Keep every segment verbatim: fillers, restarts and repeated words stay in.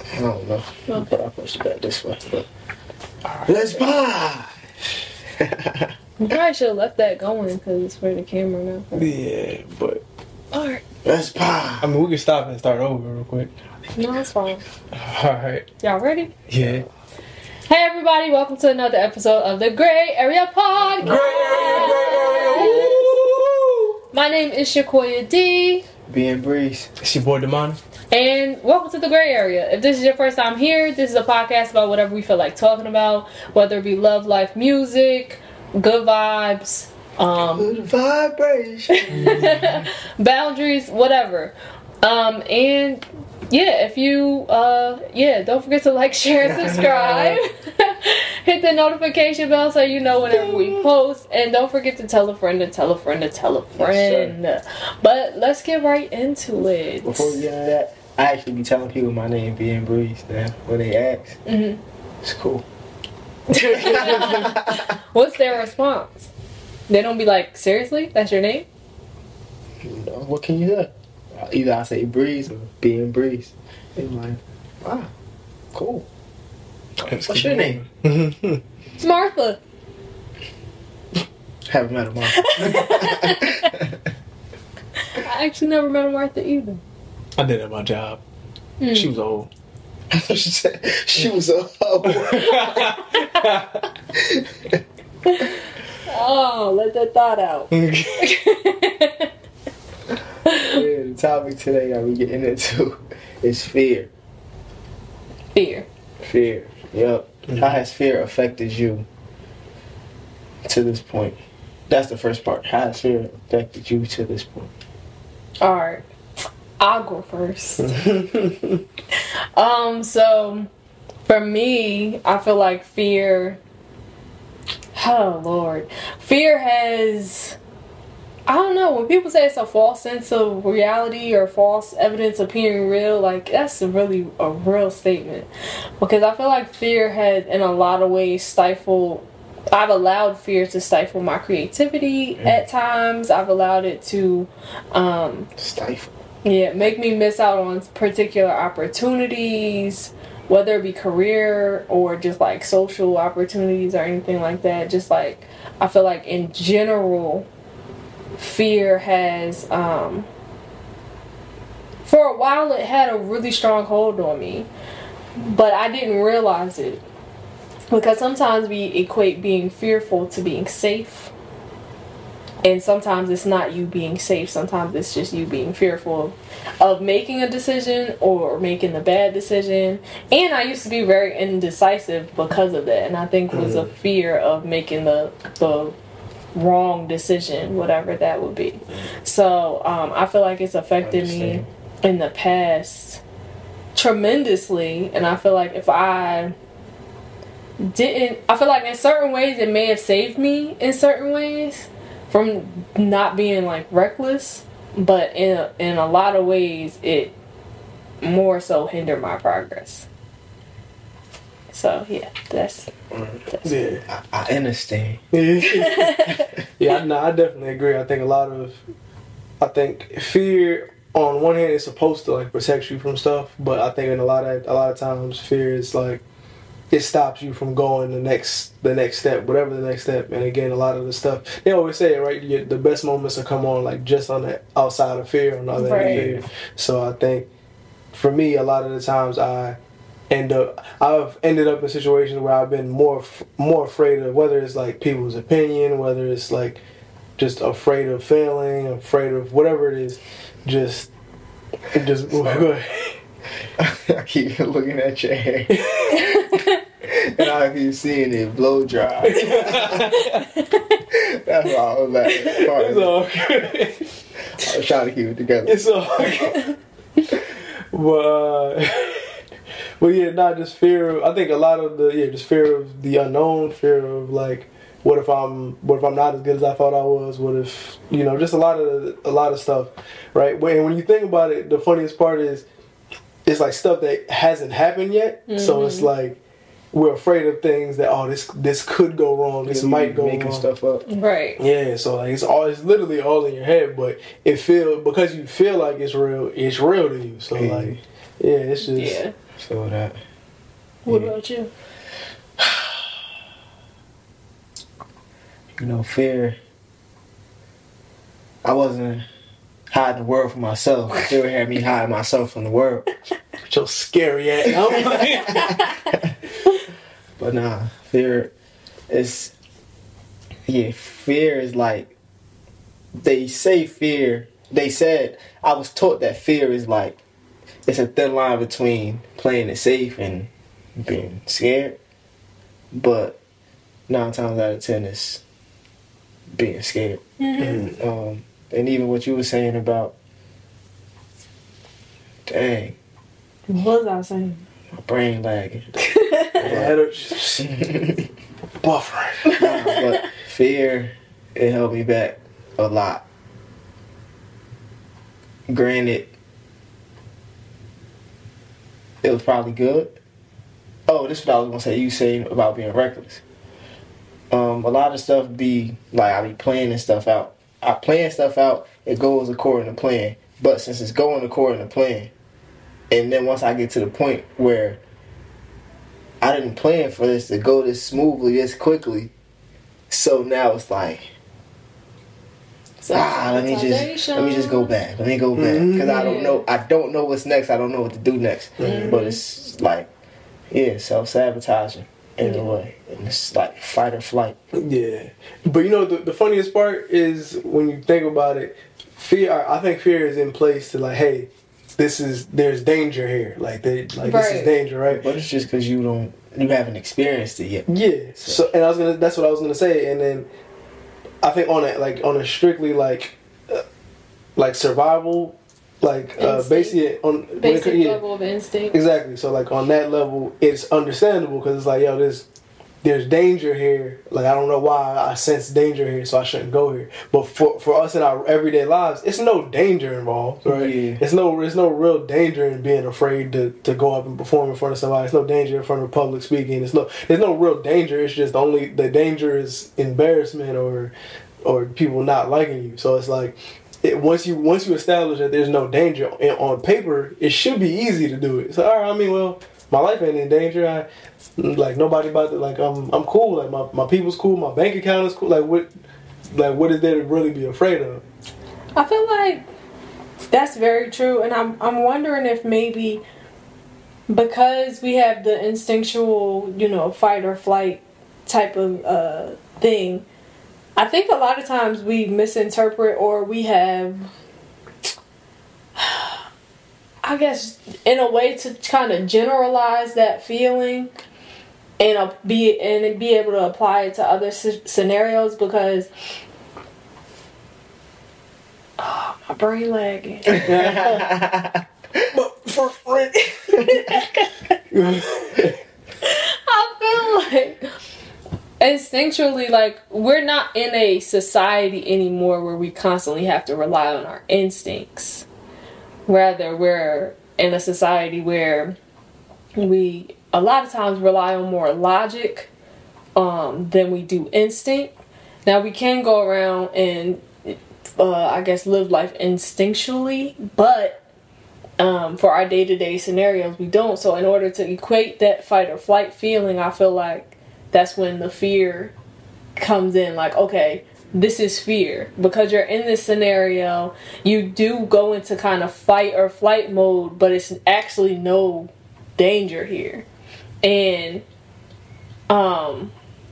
I don't know. Okay. But I pushed it back this way. But right. Let's buy. You probably should have left that going because it's for the camera now. Yeah, but Alright. Let's buy. I mean, we can stop and start over real quick. No, it's fine. Alright. Y'all ready? Yeah. Hey everybody, welcome to another episode of the Gray Area Podcast. Gray Area, Gray Area. Woo! My name is Shakoya D. Being Breeze. It's your boy Damani. And welcome to the Gray Area. If this is your first time here, this is a podcast about whatever we feel like talking about, whether it be love, life, music, good vibes, um, Good vibration. boundaries, whatever. Um, and yeah, if you, uh, yeah, don't forget to like, share, and subscribe. Hit the notification bell so you know whenever we post. And don't forget to tell a friend to tell a friend to tell a friend. Yes, but let's get right into it. Before we get into that, I actually be telling people my name Being Breeze now when they ask. Mm-hmm. It's cool. What's their response? They don't be like, seriously? That's your name? You know, what can you do? Either I say Breeze or Being Breeze. They're like, wow, cool. What's your name? It's Martha. Haven't met a Martha. I actually never met a Martha either. I did at my job. Mm. She was old. I thought she said she was a hoe. Oh, let that thought out. Yeah, the topic today that we're getting into is fear. Fear. Fear. Yep. Mm-hmm. How has fear affected you to this point? That's the first part. How has fear affected you to this point? Alright. I'll go first. um, so for me, I feel like fear oh Lord. Fear has I don't know, when people say it's a false sense of reality or false evidence appearing real, like that's a really a real statement. Because I feel like fear has in a lot of ways stifled I've allowed fear to stifle my creativity mm. at times. I've allowed it to um stifle. Yeah, make me miss out on particular opportunities, whether it be career or just like social opportunities or anything like that. Just like I feel like in general fear has um for a while it had a really strong hold on me, but I didn't realize it because sometimes we equate being fearful to being safe, and sometimes it's not you being safe, sometimes it's just you being fearful of making a decision or making a bad decision. And I used to be very indecisive because of that, and I think it was a fear of making the the wrong decision, whatever that would be. So um, I feel like it's affected me in the past tremendously, and I feel like if I didn't, I feel like in certain ways it may have saved me in certain ways from not being like reckless, but in a, in a lot of ways it more so hindered my progress. So yeah, that's, that's yeah. I, I understand. Yeah, no, I definitely agree. I think a lot of, I think fear on one hand is supposed to like protect you from stuff, but I think in a lot of a lot of times fear is like it stops you from going the next the next step, whatever the next step. And again, a lot of the stuff they always say, right? You, the best moments will come on like just on the outside of fear, on the other right. end of fear. So I think for me, a lot of the times I. end up, I've ended up in situations where I've been more more afraid of whether it's like people's opinion, whether it's like just afraid of failing, afraid of whatever it is. Just, just go ahead. I keep looking at your hair, and I keep seeing it blow dry. That's why I was like, it's all good. I was trying to keep it together. It's all good. But. Uh, Well, yeah, not just fear of, I think a lot of the, yeah, just fear of the unknown, fear of like, what if I'm, what if I'm not as good as I thought I was? What if, you know, just a lot of, a lot of stuff, right? And when you think about it, the funniest part is, it's like stuff that hasn't happened yet. Mm-hmm. So it's like, we're afraid of things that, oh, this, this could go wrong. This yeah, might go making wrong. stuff up. Right. Yeah, so like it's all, it's literally all in your head, but it feel, because you feel like it's real, it's real to you. So yeah. like, yeah, it's just, yeah. feel that. What Yeah. about you? You know, fear. I wasn't hiding the world from myself. Fear had me hiding myself from the world. With your scary ass. But nah, fear is, yeah, fear is like, they say fear, they said, I was taught that fear is like, it's a thin line between playing it safe and being scared. But nine times out of ten it's being scared. Mm-hmm. Um, and even what you were saying about, dang, What was I saying? my brain lagging. Yeah, buffering. Nah, but fear, it held me back a lot. Granted, it was probably good. Oh, this is what I was gonna say. You saying about being reckless. Um, a lot of stuff be like I be planning stuff out. I plan stuff out. It goes according to plan. But since it's going according to plan, and then once I get to the point where I didn't plan for this to go this smoothly, this quickly, so now it's like, ah, let me just let me just go back. Let me go back because I don't know. I don't know what's next. I don't know what to do next. Mm-hmm. But it's like, yeah, self sabotaging in a way, and it's like fight or flight. Yeah, but you know the, the funniest part is when you think about it, fear. I think fear is in place to like, hey, this is there's danger here. Like they like this is Right. danger, right? But it's just because you don't, you haven't experienced it yet. Yeah. So and I was gonna. That's what I was gonna say. And then I think on a like on a strictly like uh, like survival, like uh, Instinct. basically on when it Basic could- yeah. level of instinct. Exactly. So like on that level, it's understandable because it's like, yo, there's there's danger here. Like I don't know why I sense danger here, so I shouldn't go here. But for for us in our everyday lives, it's no danger involved, right? Yeah. It's no there's no real danger in being afraid to, to go up and perform in front of somebody. It's no danger in front of public speaking. It's no there's no real danger. It's just only the danger is embarrassment or or people not liking you. So it's like. It, once you once you establish that there's no danger and on paper, it should be easy to do it. So all right, I mean, well, my life ain't in danger. I like nobody about to like I'm I'm cool. Like my, my people's cool. My bank account is cool. Like what like what is there to really be afraid of? I feel like that's very true, and I'm I'm wondering if maybe because we have the instinctual, you know, fight or flight type of uh, thing. I think a lot of times we misinterpret or we have, I guess, in a way to kind of generalize that feeling and uh, be and be able to apply it to other c- scenarios because oh, my brain lagging. But for rent. I feel like instinctually, like, we're not in a society anymore where we constantly have to rely on our instincts. Rather, we're in a society where we a lot of times rely on more logic um, than we do instinct. Now, we can go around and, uh, I guess, live life instinctually, but um, for our day-to-day scenarios, we don't. So in order to equate that fight or flight feeling, I feel like that's when the fear comes in. Like, okay, this is fear. Because you're in this scenario, you do go into kind of fight or flight mode, but it's actually no danger here. And um,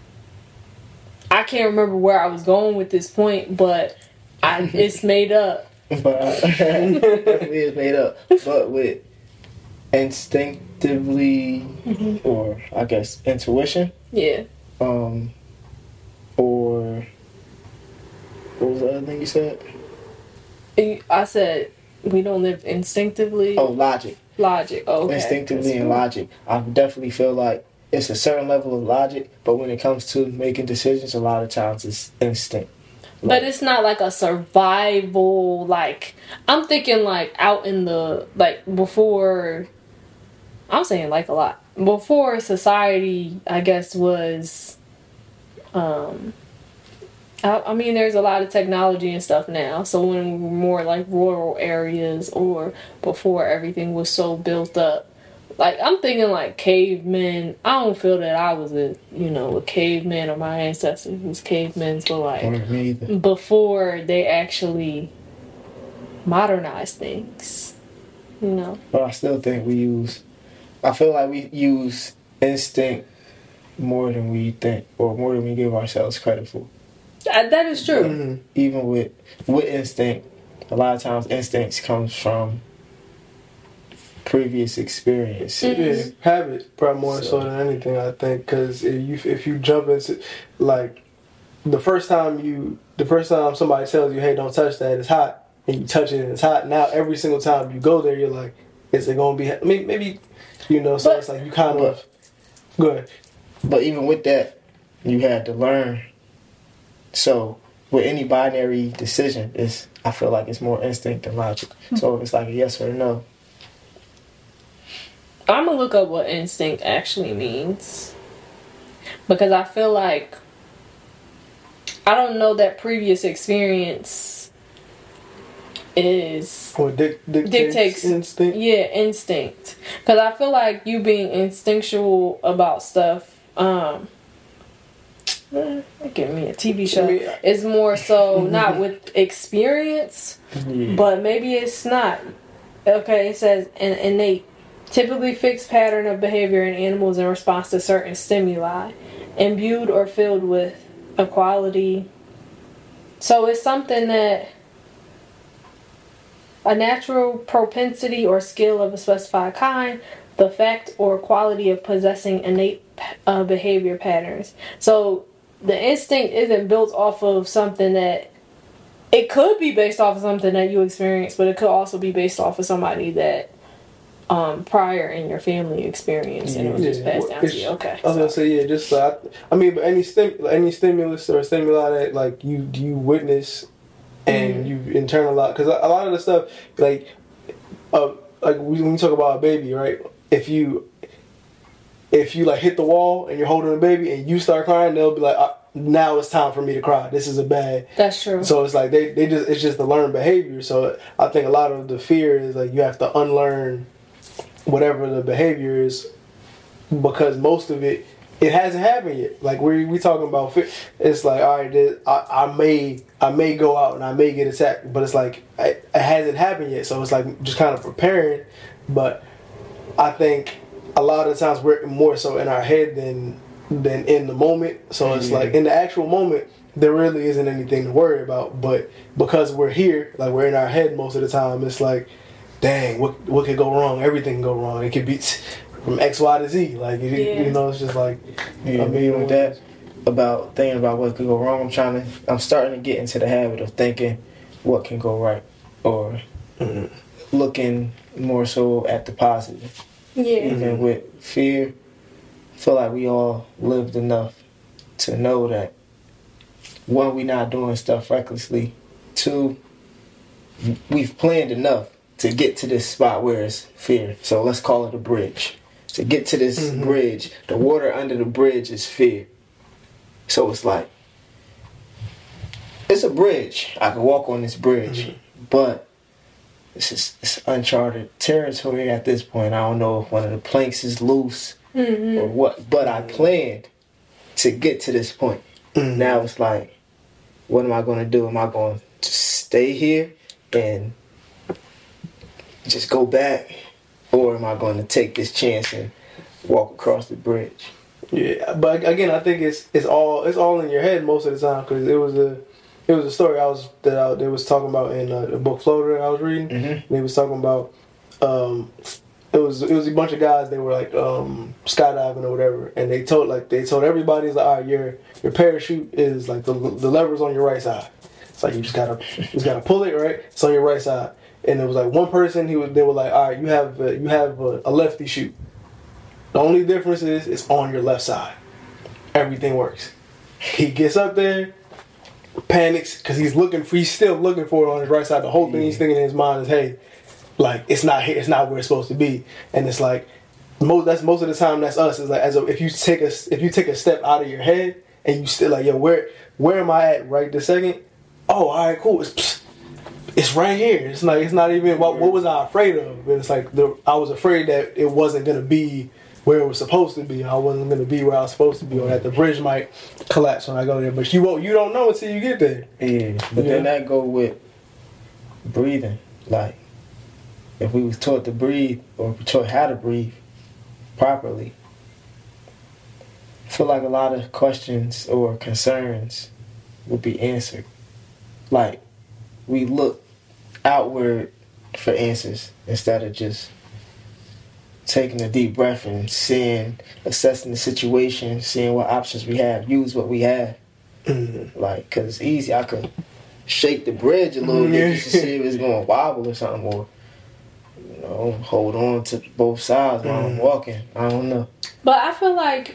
I can't remember where I was going with this point, but I, it's made up. But uh, definitely is made up. But with instinctively, Mm-hmm. or I guess intuition, Yeah. um, or what was the other thing you said? I said we don't live instinctively. Oh, logic. Logic. Oh, okay. Instinctively and logic. I definitely feel like it's a certain level of logic, but when it comes to making decisions, a lot of times it's instinct. But it's not like a survival, like, I'm thinking like out in the, like before, I'm saying like a lot. Before society, I guess, was, um, I, I mean, there's a lot of technology and stuff now. So when we were more like rural areas or before everything was so built up, like I'm thinking like cavemen. I don't feel that I was a you know a caveman or my ancestors was cavemen, but like Me either. before they actually modernized things, you know. But I still think we use. I feel like we use instinct more than we think, or more than we give ourselves credit for. Uh, That is true. Mm-hmm. Even with with instinct, a lot of times instincts comes from previous experience. Mhm. Yeah, habit probably more so, So- than anything. I think because if you if you jump into like the first time you the first time somebody tells you, hey, don't touch that, it's hot, and you touch it and it's hot. Now every single time you go there, you're like, is it gonna be? I mean, maybe you know. So But- it's like you kind of go ahead. But even with that, you had to learn. So with any binary decision, it's I feel like it's more instinct than logic. So it's like a yes or a no. I'm gonna look up what instinct actually means because I feel like I don't know that previous experience is Or dic- dictates, Dictates. instinct. yeah instinct because I feel like you being instinctual about stuff. Um, eh, give me a T V show. I mean, Is more so not with experience. Yeah. But maybe it's not. Okay, it says an innate, typically fixed pattern of behavior in animals in response to certain stimuli, imbued or filled with a quality. So it's something that a natural propensity or skill of a specified kind, the fact or quality of possessing innate uh, behavior patterns. So the instinct isn't built off of something that it could be based off of something that you experienced, but it could also be based off of somebody that um, prior in your family experience and it was just Yeah, passed down to it's- you. Okay. I was gonna say yeah, just uh, I mean, but any stim any stimulus or stimuli that like you you witness and you internalize because a, a lot of the stuff like uh like when you talk about a baby, right? If you if you like hit the wall and you're holding a baby and you start crying, they'll be like, uh, now it's time for me to cry. This is a bad. That's true. So it's like they, they just it's just the learned behavior. So I think a lot of the fear is like you have to unlearn whatever the behavior is because most of it it hasn't happened yet. Like we we talking about fear. It's like all right, this, I, I may I may go out and I may get attacked, but it's like it, it hasn't happened yet. So it's like just kind of preparing. But I think a lot of the times we're more so in our head than than in the moment. So it's Yeah. like in the actual moment, there really isn't anything to worry about. But because we're here, like we're in our head most of the time, it's like, dang, what what could go wrong? Everything can go wrong. It could be from X, Y to Z. Like you, Yeah. you know, it's just like Yeah, I me mean, with that about thinking about what could go wrong. I'm trying to. I'm starting to get into the habit of thinking what can go right, or Mhm. looking more so at the positive. yeah. Even with fear, I feel like we all lived enough to know that one, we not doing stuff recklessly. Two, we've planned enough to get to this spot where it's fear. So let's call it a bridge. To get to this Mhm. bridge, the water under the bridge is fear. So it's like, it's a bridge. I can walk on this bridge, Mhm. but this is it's uncharted territory at this point. I don't know if one of the planks is loose Mm-hmm. or what, but I planned to get to this point. Mhm. Now it's like, what am I going to do? Am I going to stay here and just go back, or am I going to take this chance and walk across the bridge? Yeah, but again, I think it's it's all it's all in your head most of the time because it was a it was a story I was that I, they was talking about in uh, the book Floater that I was reading. Mm-hmm. They was talking about um, it was it was a bunch of guys. They were like um, skydiving or whatever, and they told like they told everybody, it's like, all right, your your parachute is like the the lever's on your right side. It's like you just gotta you just gotta pull it, right? It's on your right side. And it was like one person. He was they were like, all right, you have a, you have a, a lefty chute. The only difference is it's on your left side. Everything works. He gets up there, panics because he's looking for he's still looking for it on his right side. The whole thing he's thinking in his mind is, hey, like it's not here, it's not where it's supposed to be. And it's like most that's most of the time that's us. Is like as a, if you take a if you take a step out of your head and you still like, yo, where where am I at right this second? Oh, all right, cool. It's, psst, it's right here. It's like it's not even what what was I afraid of? And it's like the I was afraid that it wasn't gonna be where it was supposed to be. I wasn't gonna be where I was supposed to be, or that the bridge might collapse when I go there. But you won't. You don't know until you get there. Yeah, but Yeah. then that go with breathing. Like, if we was taught to breathe or taught how to breathe properly, I feel like a lot of questions or concerns would be answered. Like, we look outward for answers instead of just taking a deep breath and seeing, assessing the situation, seeing what options we have, use what we have. Mm-hmm. Like, cause it's easy. I could shake the bridge a little bit just to see if it's gonna wobble or something, or you know, hold on to both sides while I'm walking. I don't know. But I feel like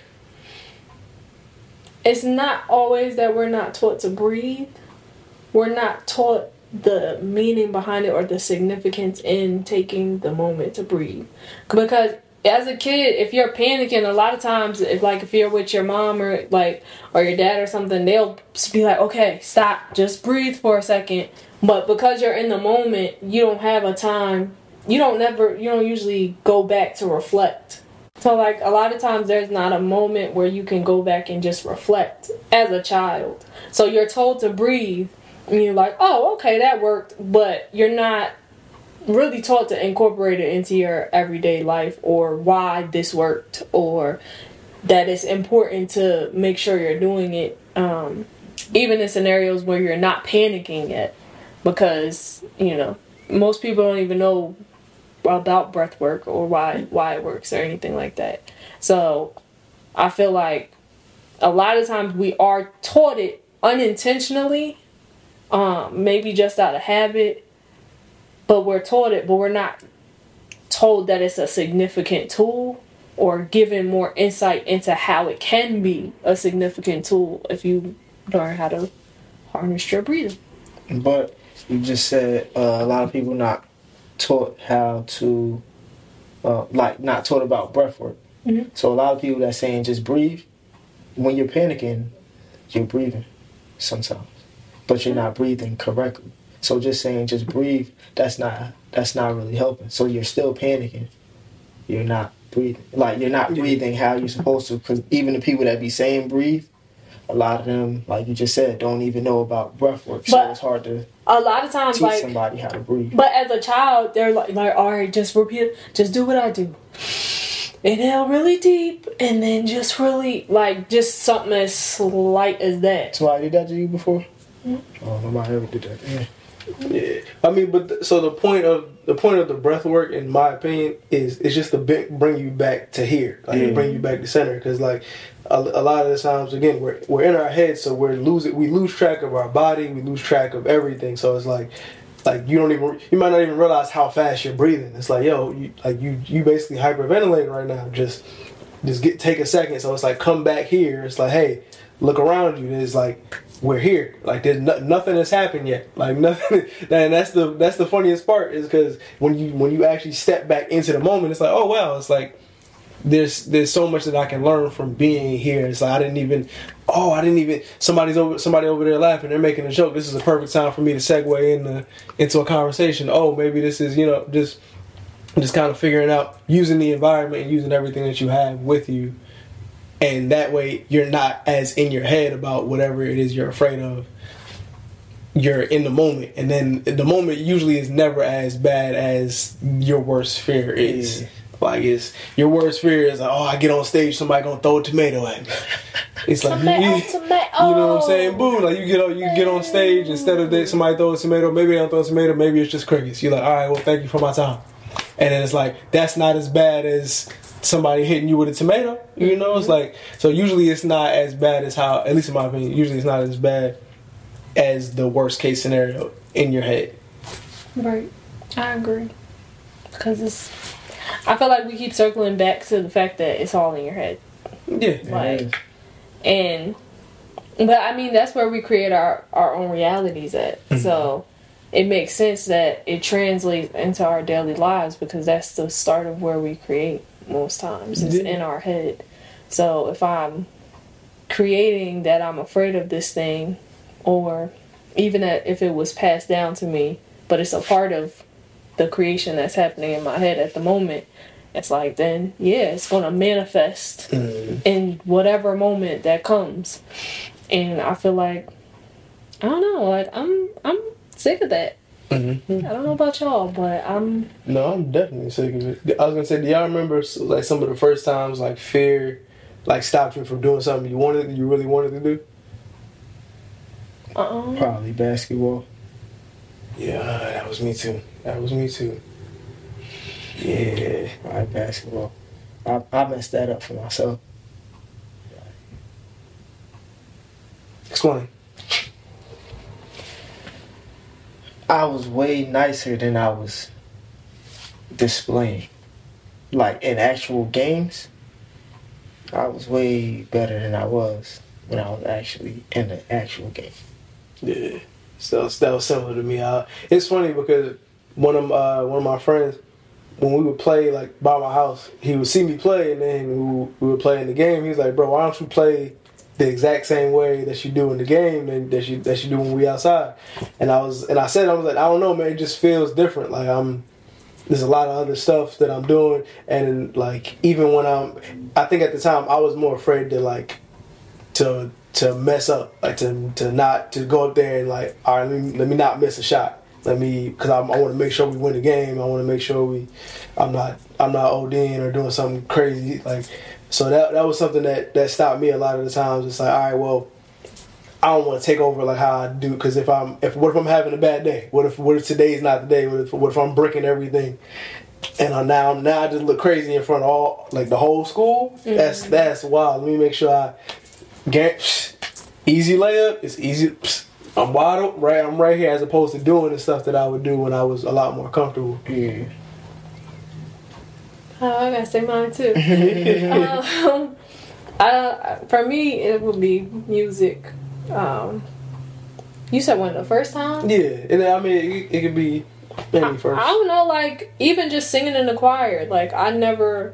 it's not always that we're not taught to breathe. We're not taught the meaning behind it or the significance in taking the moment to breathe. Because as a kid, if you're panicking, a lot of times, if like if you're with your mom or like or your dad or something, they'll be like, "Okay, stop, just breathe for a second." But because you're in the moment, you don't have a time. You don't never. You don't usually go back to reflect. So like a lot of times, there's not a moment where you can go back and just reflect as a child. So you're told to breathe, and you're like, "Oh, okay, that worked," but you're not really taught to incorporate it into your everyday life, or why this worked, or that it's important to make sure you're doing it, um, even in scenarios where you're not panicking yet, because you know most people don't even know about breath work or why why it works or anything like that. So I feel like a lot of times we are taught it unintentionally, um, maybe just out of habit. But we're taught it, but we're not told that it's a significant tool or given more insight into how it can be a significant tool if you learn how to harness your breathing. But you just said uh, a lot of people not taught how to, uh, like, not taught about breath work. Mm-hmm. So a lot of people that's saying just breathe. When you're panicking, you're breathing sometimes, but you're not breathing correctly. So just saying just breathe, that's not that's not really helping. So you're still panicking. You're not breathing. Like, you're not breathing how you're supposed to. Because even the people that be saying breathe, a lot of them, like you just said, don't even know about breath work. So But it's hard to a lot of times, teach like, somebody how to breathe. but as a child, they're like, like, all right, just repeat, just do what I do. Inhale really deep, and then just really, like, just something as slight as that. So I did that to you before? Mm-hmm. Oh, nobody ever did that. Yeah. Yeah, I mean, but th- so the point of the point of the breath work, in my opinion, is is just to be- bring you back to here, like Yeah. bring you back to center. Because like a, a lot of the times, again, we're we're in our heads, so we're losing we lose track of our body, we lose track of everything. So it's like like you don't even you might not even realize how fast you're breathing. It's like, yo, you, like you you basically hyperventilating right now. Just just get take a second. So it's like, come back here. It's like, hey, look around you. It's like, we're here. Like, there's no, nothing has happened yet. Like, nothing. And that's the that's the funniest part, is because when you when you actually step back into the moment, it's like, oh wow, it's like there's there's so much that I can learn from being here. It's like I didn't even oh I didn't even somebody's over somebody over there laughing, they're making a joke. This is a perfect time for me to segue into into a conversation. Oh, maybe this is, you know, just just kind of figuring out, using the environment and using everything that you have with you. And that way, you're not as in your head about whatever it is you're afraid of. You're in the moment. And then the moment usually is never as bad as your worst fear is. Yeah. Like, it's, your worst fear is like, oh, I get on stage, somebody gonna throw a tomato at me. It's like, Tomato, you, tomato. you know what I'm saying? Boo! Like, you get on, you get on stage, instead of that, somebody throw a tomato, maybe they don't throw a tomato, maybe it's just crickets. You're like, all right, well, thank you for my time. And then it's like, that's not as bad as somebody hitting you with a tomato, you know. It's like, so usually it's not as bad as how, at least in my opinion, usually it's not as bad as the worst case scenario in your head. Right, I agree. Because it's, I feel like we keep circling back to the fact that it's all in your head. Yeah, Like, and but I mean, that's where we create our our own realities at. Mm-hmm. So it makes sense that it translates into our daily lives, because that's the start of where we create. Most times it's in our head. So if I'm creating that I'm afraid of this thing, or even that if it was passed down to me but it's a part of the creation that's happening in my head at the moment, it's like, then yeah, it's gonna manifest mm. in whatever moment that comes. And I feel like, I don't know, like I'm I'm sick of that. Mm-hmm. I don't know about y'all, but I'm no, I'm definitely sick of it. I was gonna say, do y'all remember like some of the first times like fear like stopped you from doing something you wanted, you really wanted to do? Uh-uh. Probably basketball. Yeah, that was me too. That was me too. Yeah, probably basketball. I I messed that up for myself. Explain. I was way nicer than I was displaying. Like in actual games, I was way better than I was when I was actually in the actual game. Yeah, so that was similar to me. I, it's funny because one of uh, one of my friends, when we would play like by my house, he would see me play, and then we would, we would play in the game. He was like, "Bro, why don't you play the exact same way that you do in the game and that you that you do when we outside?" And I was and I said I was like, I don't know, man, it just feels different. Like I'm there's a lot of other stuff that I'm doing, and like even when I'm I think at the time I was more afraid to like to to mess up, like to to not to go up there and like, all right, let me, let me not miss a shot. Let me, because I, I want to make sure we win the game. I want to make sure we, I'm not, I'm not ODing or doing something crazy. Like, so that that was something that, that stopped me a lot of the times. It's like, all right, well, I don't want to take over like how I do. Because if I'm, if what if I'm having a bad day? What if what if today's not the day? What if what if I'm breaking everything? And I, now now I just look crazy in front of all like the whole school. Mm-hmm. That's that's wild. Let me make sure I get easy layup. It's easy. I'm wide open, right? I'm right here as opposed to doing the stuff that I would do when I was a lot more comfortable. Yeah. Oh, I gotta say mine too. um, uh, for me, it would be music. Um, you said when the first time? Yeah, and I mean it, it could be any first. I, I don't know, like even just singing in the choir. Like I never,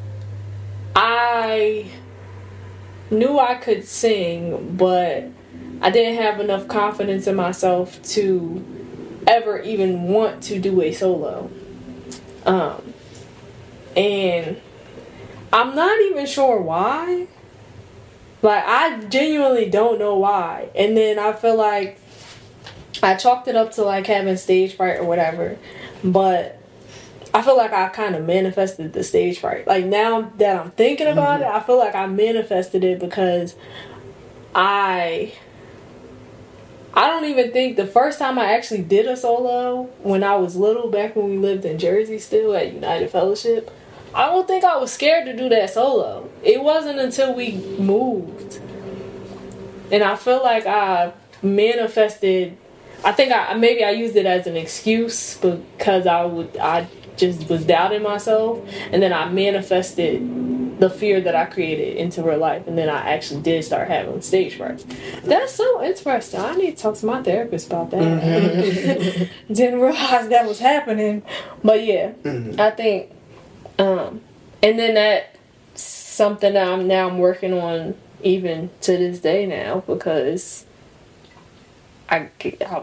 I knew I could sing, but I didn't have enough confidence in myself to ever even want to do a solo. Um, and I'm not even sure why. Like, I genuinely don't know why. And then I feel like I chalked it up to, like, having stage fright or whatever. But I feel like I kind of manifested the stage fright. Like, now that I'm thinking about mm-hmm. it, I feel like I manifested it because I... I don't even think the first time I actually did a solo when I was little, back when we lived in Jersey still at United Fellowship, I don't think I was scared to do that solo. It wasn't until we moved. And I feel like I manifested, I think I maybe I used it as an excuse because I would I just was doubting myself, and then I manifested the fear that I created into real life, and then I actually did start having stage fright. That's so interesting. I need to talk to my therapist about that. Mm-hmm. Didn't realize that was happening, but yeah, mm-hmm. I think, um, and then that's something that I'm now I'm working on even to this day now because I I,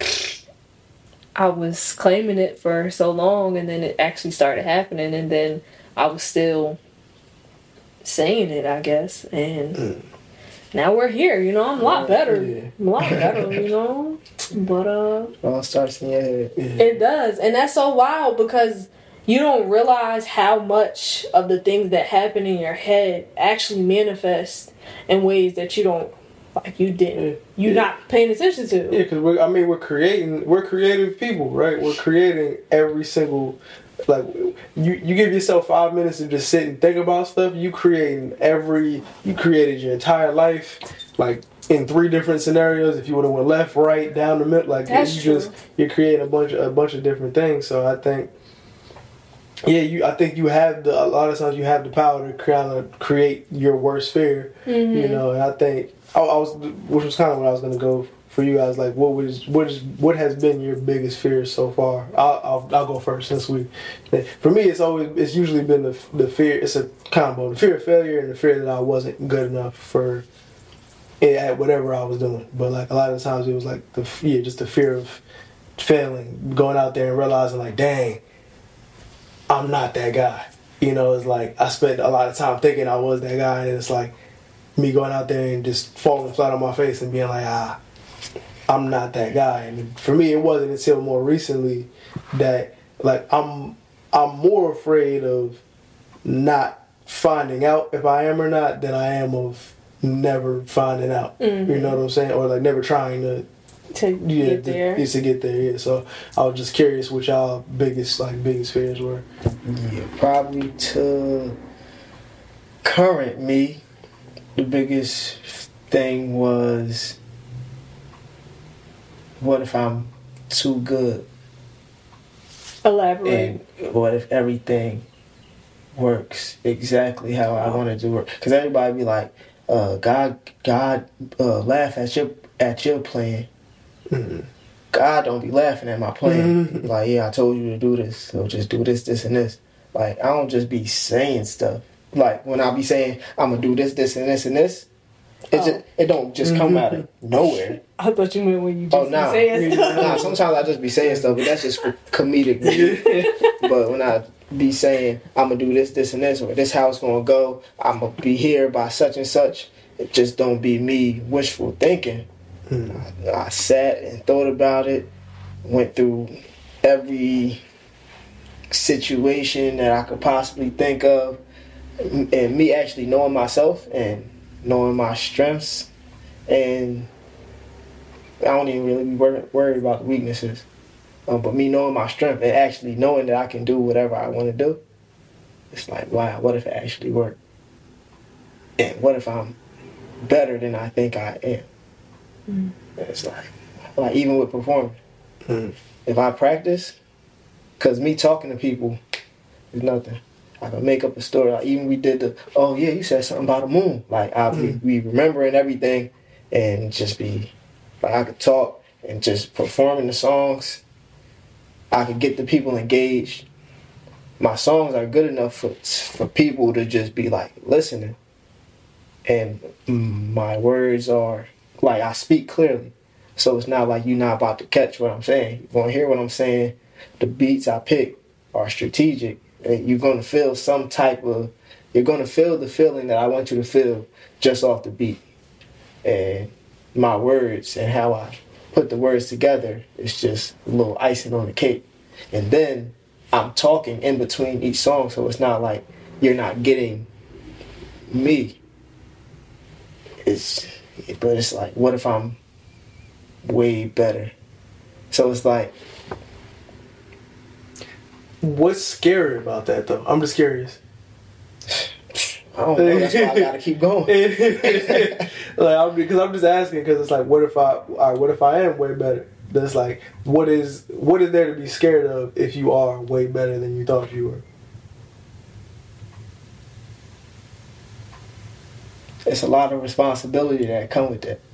I was claiming it for so long, and then it actually started happening, and then I was still saying it, I guess, and mm. now we're here. You know, I'm a lot better. Yeah. I'm a lot better. You know, but uh, it all starts in your head. It does, and that's so wild because you don't realize how much of the things that happen in your head actually manifest in ways that you don't. Like you didn't, yeah. you're yeah. not paying attention to. Yeah, because we're, I mean, we're creating, we're creative people, right? We're creating every single, like, you, you give yourself five minutes to just sit and think about stuff. You creating every, you created your entire life, like in three different scenarios. If you would have went left, right, down the middle, like That's you true. just, you're creating a bunch, a bunch of different things. So I think, yeah, you. I think you have the, a lot of times you have the power to kind of create your worst fear, mm-hmm. you know. And I think. I was, which was kind of what I was going to go for you guys. Like, what was, what is, what has been your biggest fear so far? I'll, I'll, I'll go first since we. For me, it's always, it's usually been the, the fear. It's a combo: the fear of failure and the fear that I wasn't good enough for, at whatever I was doing. But like a lot of the times, it was like the yeah, just the fear of failing, going out there and realizing like, dang, I'm not that guy. You know, it's like I spent a lot of time thinking I was that guy, and it's like me going out there and just falling flat on my face and being like, ah, I'm not that guy. And for me, it wasn't until more recently that like I'm I'm more afraid of not finding out if I am or not than I am of never finding out. Mm-hmm. You know what I'm saying? Or like never trying to to yeah, get there. To, to get there. Yeah. So I was just curious what y'all biggest like biggest fears were. Yeah, probably to current me, the biggest thing was, what if I'm too good? Elaborate. And what if everything works exactly how I want it to work? Because everybody be like, uh, God, God, uh, laugh at your at your plan. Mm-hmm. God don't be laughing at my plan. Mm-hmm. Like, yeah, I told you to do this, so just do this, this, and this. Like, I don't just be saying stuff. Like, when I be saying I'm gonna do this, this, and this, and this, it oh. just it don't just come out of nowhere. I thought you meant when you just oh, nah. be saying stuff. Nah, sometimes I just be saying stuff, but that's just for comedic reasons. But when I be saying I'm gonna do this, this, and this, or this how it's gonna go, I'm gonna be here by such and such, it just don't be me wishful thinking. Hmm. I, I sat and thought about it, went through every situation that I could possibly think of, and me actually knowing myself and knowing my strengths, and I don't even really be worried, worried about the weaknesses, um, but me knowing my strength and actually knowing that I can do whatever I want to do, it's like, wow, what if it actually worked? And what if I'm better than I think I am? Mm. It's like, like even with performing, mm. if I practice, because me talking to people is nothing. I can make up a story. Like even we did the, oh yeah, you said something about a moon. Like I mm. be, be remembering everything and just be, like I could talk and just performing the songs. I could get the people engaged. My songs are good enough for for people to just be like listening. And my words are, like I speak clearly. So it's not like you're not about to catch what I'm saying. You're going to hear what I'm saying. The beats I pick are strategic. And you're going to feel some type of, you're going to feel the feeling that I want you to feel just off the beat. And my words and how I put the words together is just a little icing on the cake. And then I'm talking in between each song, so it's not like you're not getting me. It's, but it's like, what if I'm way better? So it's like, what's scary about that though? I'm just curious. I don't know. That's why I gotta keep going. Like, I'm, because I'm just asking because it's like, what if I, all right, what if I am way better? That's like, what is what is there to be scared of if you are way better than you thought you were? It's a lot of responsibility that come with that.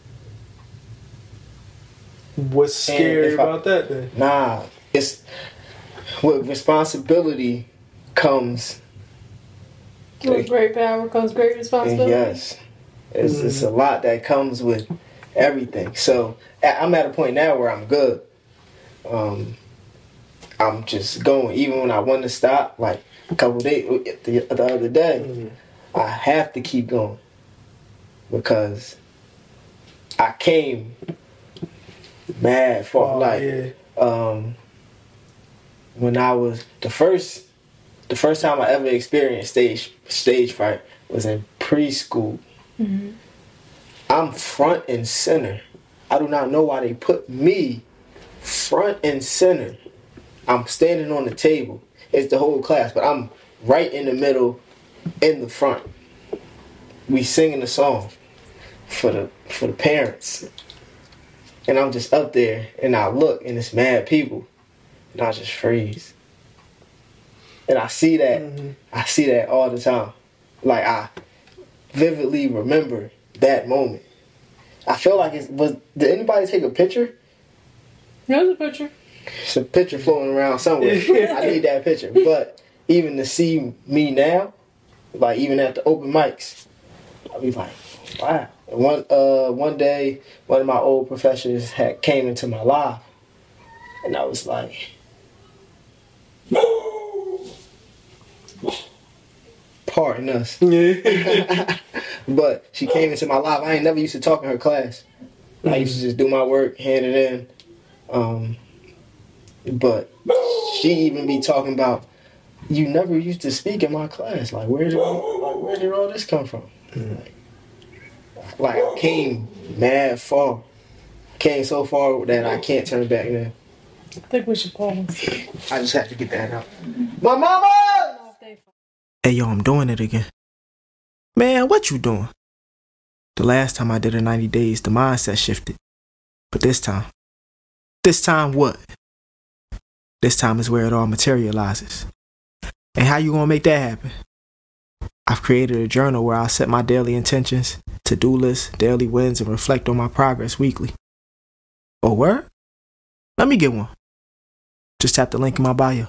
What's scary about I, that then? Nah, it's with responsibility comes. With great power comes great responsibility. Yes, it's mm-hmm. it's a lot that comes with everything. So I'm at a point now where I'm good. Um, I'm just going. Even when I want to stop, like a couple days, the, the other day, mm-hmm. I have to keep going because I came mad for oh, like yeah. um, when I was the first. The first time I ever experienced stage stage fright was in preschool. Mm-hmm. I'm front and center. I do not know why they put me front and center. I'm standing on the table. It's the whole class, but I'm right in the middle, in the front. We singing the song for the for the parents, and I'm just up there, and I look, and it's mad people, and I just freeze. And I see that, mm-hmm. I see that all the time. Like I vividly remember that moment. I feel like it was. Did anybody take a picture? There's a picture. It's a picture floating around somewhere. I need that picture. But even to see me now, like even at the open mics, I'll be like, wow. And one uh one day, one of my old professors had came into my live, And I was like, pardon us. Yeah. But she came into my life. I ain't never used to talk in her class. I used to just do my work, hand it in. Um, but she even be talking about, you never used to speak in my class. Like, where did all, like, where did all this come from? Like, like, I came mad far. Came so far that I can't turn back now. I think we should pause. I just have to get that out. My mama! Hey, yo, I'm doing it again. Man, what you doing? The last time I did a ninety days, the mindset shifted. But this time, this time what? This time is where it all materializes. And how you gonna make that happen? I've created a journal where I'll set my daily intentions, to-do lists, daily wins, and reflect on my progress weekly. Oh, word? Let me get one. Just tap the link in my bio.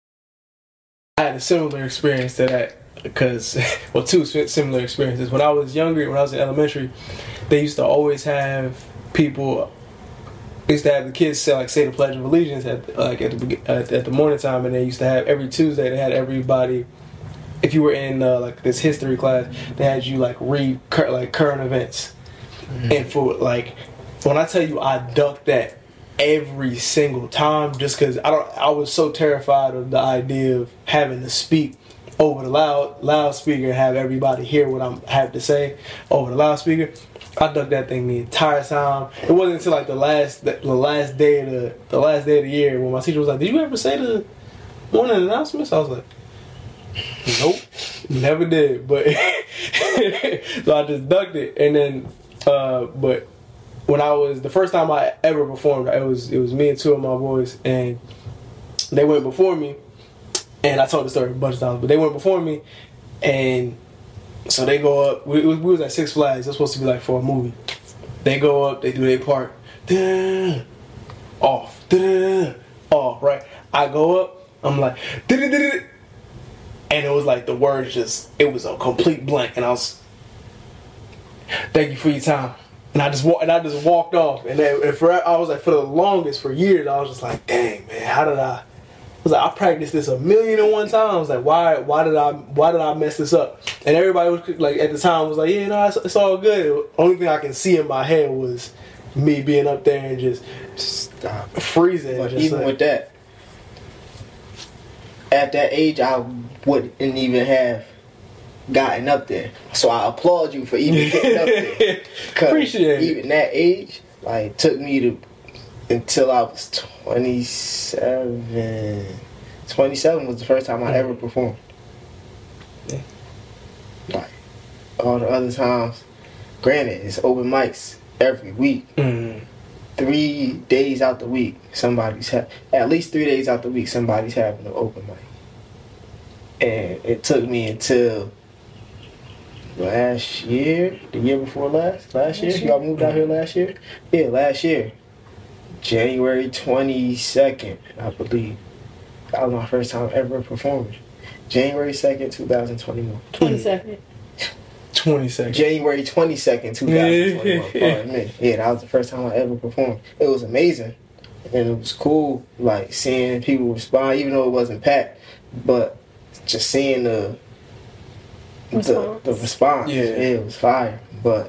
I had a similar experience to that because, well, two similar experiences. When I was younger, when I was in elementary, they used to always have people. They used to have the kids say like say the Pledge of Allegiance at like at the at, at the morning time, and they used to have every Tuesday. They had everybody. If you were in uh, like this history class, they had you like read cur- like current events, mm-hmm. and for like when I tell you I ducked that every single time just because I don't I was so terrified of the idea of having to speak over the loud loudspeaker and have everybody hear what I have to say over the loudspeaker. I ducked that thing the entire time. It wasn't until like the last the, the last day of the the last day of the year when my teacher was like, "Did you ever say the morning announcements?" I was like, "Nope, never did." But so I just ducked it, and then uh, but. When I was the first time I ever performed, it was it was me and two of my boys, and they went before me, and I told the story a bunch of times, but they went before me, and so they go up. We, we was at Six Flags. It's supposed to be like for a movie. They go up, they do their part, off, off, right? I go up, I'm like, and it was like the words just it was a complete blank, and I was, thank you for your time. And I just and I just walked off, and, then, and for I was like for the longest for years I was just like, dang man, how did I? I was like, I practiced this a million and one times. I was like, why why did I why did I mess this up? And everybody was like at the time was like, yeah, no, it's, it's all good. The only thing I can see in my head was me being up there and just, just stop freezing. But just even like, with that, at that age, I wouldn't even have gotten up there. So I applaud you for even getting up there. Appreciate it. Even that age, like, it took me to until I was twenty-seven. twenty-seven was the first time I ever performed. Yeah. Like, all the other times, granted, it's open mics every week. Mm-hmm. Three days out the week, somebody's ha- at least three days out the week, somebody's having an open mic. And it took me until last year, the year before last, last year, y'all moved out here last year? Yeah, last year. January twenty-second, I believe. That was my first time ever performing. January second, twenty twenty-one. twenty-second. twenty-second. January twenty-second, twenty twenty-one. Pardon me. Yeah, that was the first time I ever performed. It was amazing. And it was cool, like, seeing people respond, even though it wasn't packed. But just seeing the Response. the, the response, yeah. yeah, it was fire. But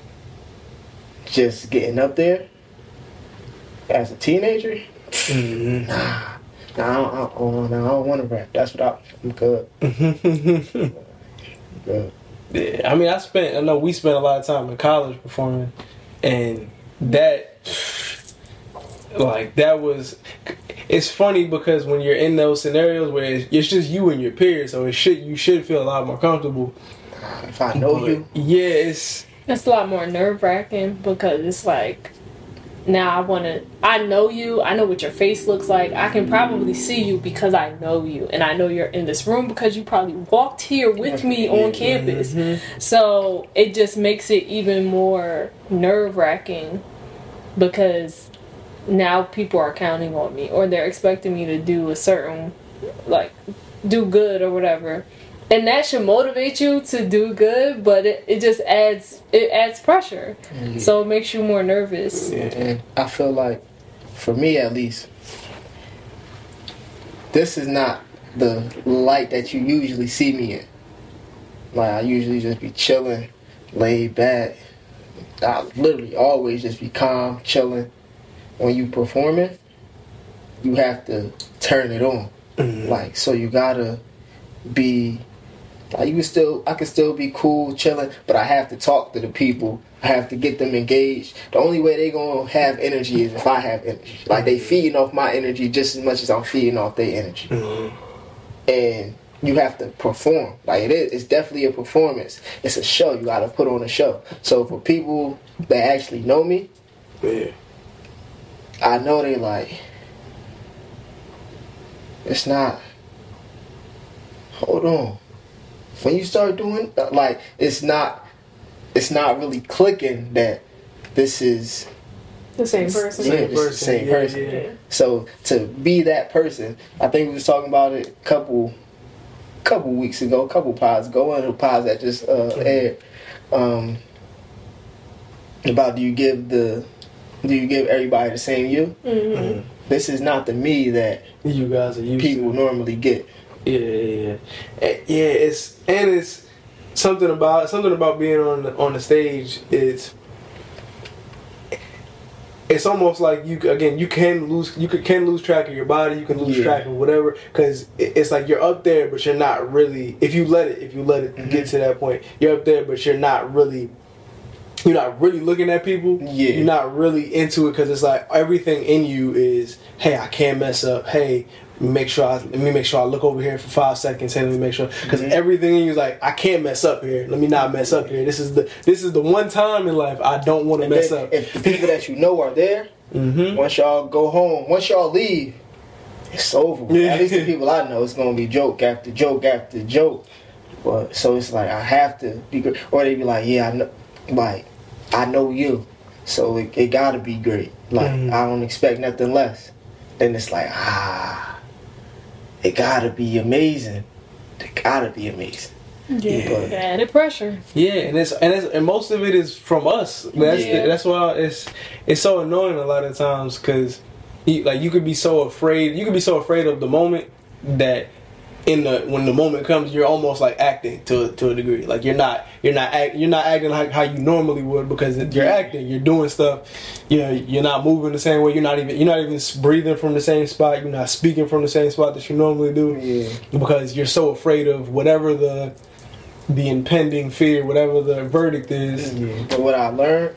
just getting up there as a teenager, Mm-hmm. nah, nah, I don't, I don't, nah, I don't want to rap. That's what I, I'm good. I'm good. Yeah, I mean, I spent, I know we spent a lot of time in college performing, and that, like, that was, it's funny because when you're in those scenarios where it's, it's just you and your peers, so it should, you should feel a lot more comfortable. If I know But, you, yeah, it's, It's a lot more nerve wracking because it's like, now I want to, I know you, I know what your face looks like. I can probably see you because I know you. And I know you're in this room because you probably walked here with me on campus. Mm-hmm. So it just makes it even more nerve wracking because now people are counting on me or they're expecting me to do a certain, like, do good or whatever. And that should motivate you to do good, but it, it just adds it adds pressure. Mm-hmm. So it makes you more nervous. and I feel like, for me at least, this is not the light that you usually see me in. Like, I usually just be chilling, laid back. I literally always just be calm, chilling. When you performing, you have to turn it on. Mm-hmm. Like, so you gotta be, like, you can still, I can still be cool, chilling, but I have to talk to the people. I have to get them engaged. The only way they gonna have energy is if I have energy. Like, they feeding off my energy just as much as I'm feeding off their energy. Mm-hmm. And you have to perform. Like, it is, it's definitely a performance. It's a show. You gotta put on a show. So for people that actually know me, yeah. I know they like, it's not, hold on. When you start doing, like, it's not, it's not really clicking that this is the same person. Yeah, it's the same yeah, person. Yeah. So to be that person, I think we was talking about it a couple, couple weeks ago, a couple pods ago, one of the pods that just uh, mm-hmm. aired, um, about do you give the, do you give everybody the same you? Mm-hmm. Mm-hmm. This is not the me that you guys are used people to. normally get. Yeah, yeah, yeah. Yeah, it's and it's something about something about being on the, on the stage. It's it's almost like you again you can lose you can, can lose track of your body. You can lose yeah. track of whatever because it's like you're up there, but you're not really. If you let it, if you let it mm-hmm. get to that point, you're up there, but you're not really. You're not really looking at people. Yeah. You're not really into it because it's like everything in you is, hey, I can't mess up. Hey, make sure I let me make sure I look over here for five seconds. Hey, let me make sure because mm-hmm. everything in you is like, I can't mess up here. Let me not mess up here. This is the this is the one time in life I don't want to mess then, up. If the people that you know are there, mm-hmm. once y'all go home, once y'all leave, it's over. Yeah. At least the people I know, it's gonna be joke after joke after joke. But so it's like I have to be good, or they be like, yeah, I know, like. I know you, so it, it gotta be great. Like, mm-hmm. I don't expect nothing less. Then it's like, ah, it gotta be amazing. It gotta be amazing. Yeah, but, added pressure. Yeah, and it's and it's, and most of it is from us. That's yeah. the, that's why it's it's so annoying a lot of times because, like, you could be so afraid. You could be so afraid of the moment that. In the when the moment comes, you're almost like acting to to a degree. Like you're not you're not act, you're not acting like how you normally would because you're acting. You're doing stuff. You know, you're not moving the same way. You're not even you're not even breathing from the same spot. You're not speaking from the same spot that you normally do. Yeah. Because you're so afraid of whatever the the impending fear, whatever the verdict is. Yeah. But what I learned,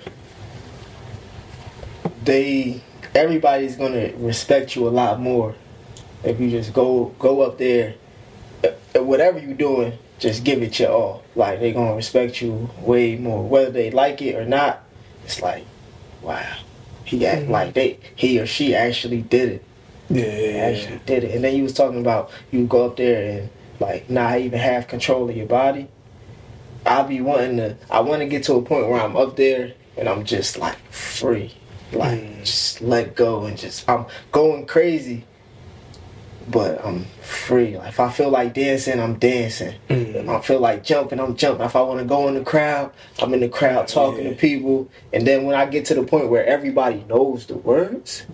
they everybody's gonna respect you a lot more if you just go go up there. Whatever you're doing, just give it your all. Like, they're going to respect you way more. Whether they like it or not, it's like, wow. He act mm-hmm. like they, he or she actually did it. Yeah. They actually did it. And then you was talking about you go up there and, like, not even have control of your body. I'll be wanting to, I want to get to a point where I'm up there and I'm just, like, free. Like, mm. just let go and just, I'm going crazy. But I'm free. Like, if I feel like dancing, I'm dancing. Mm-hmm. If I feel like jumping, I'm jumping. If I want to go in the crowd, I'm in the crowd talking yeah. to people. And then when I get to the point where everybody knows the words,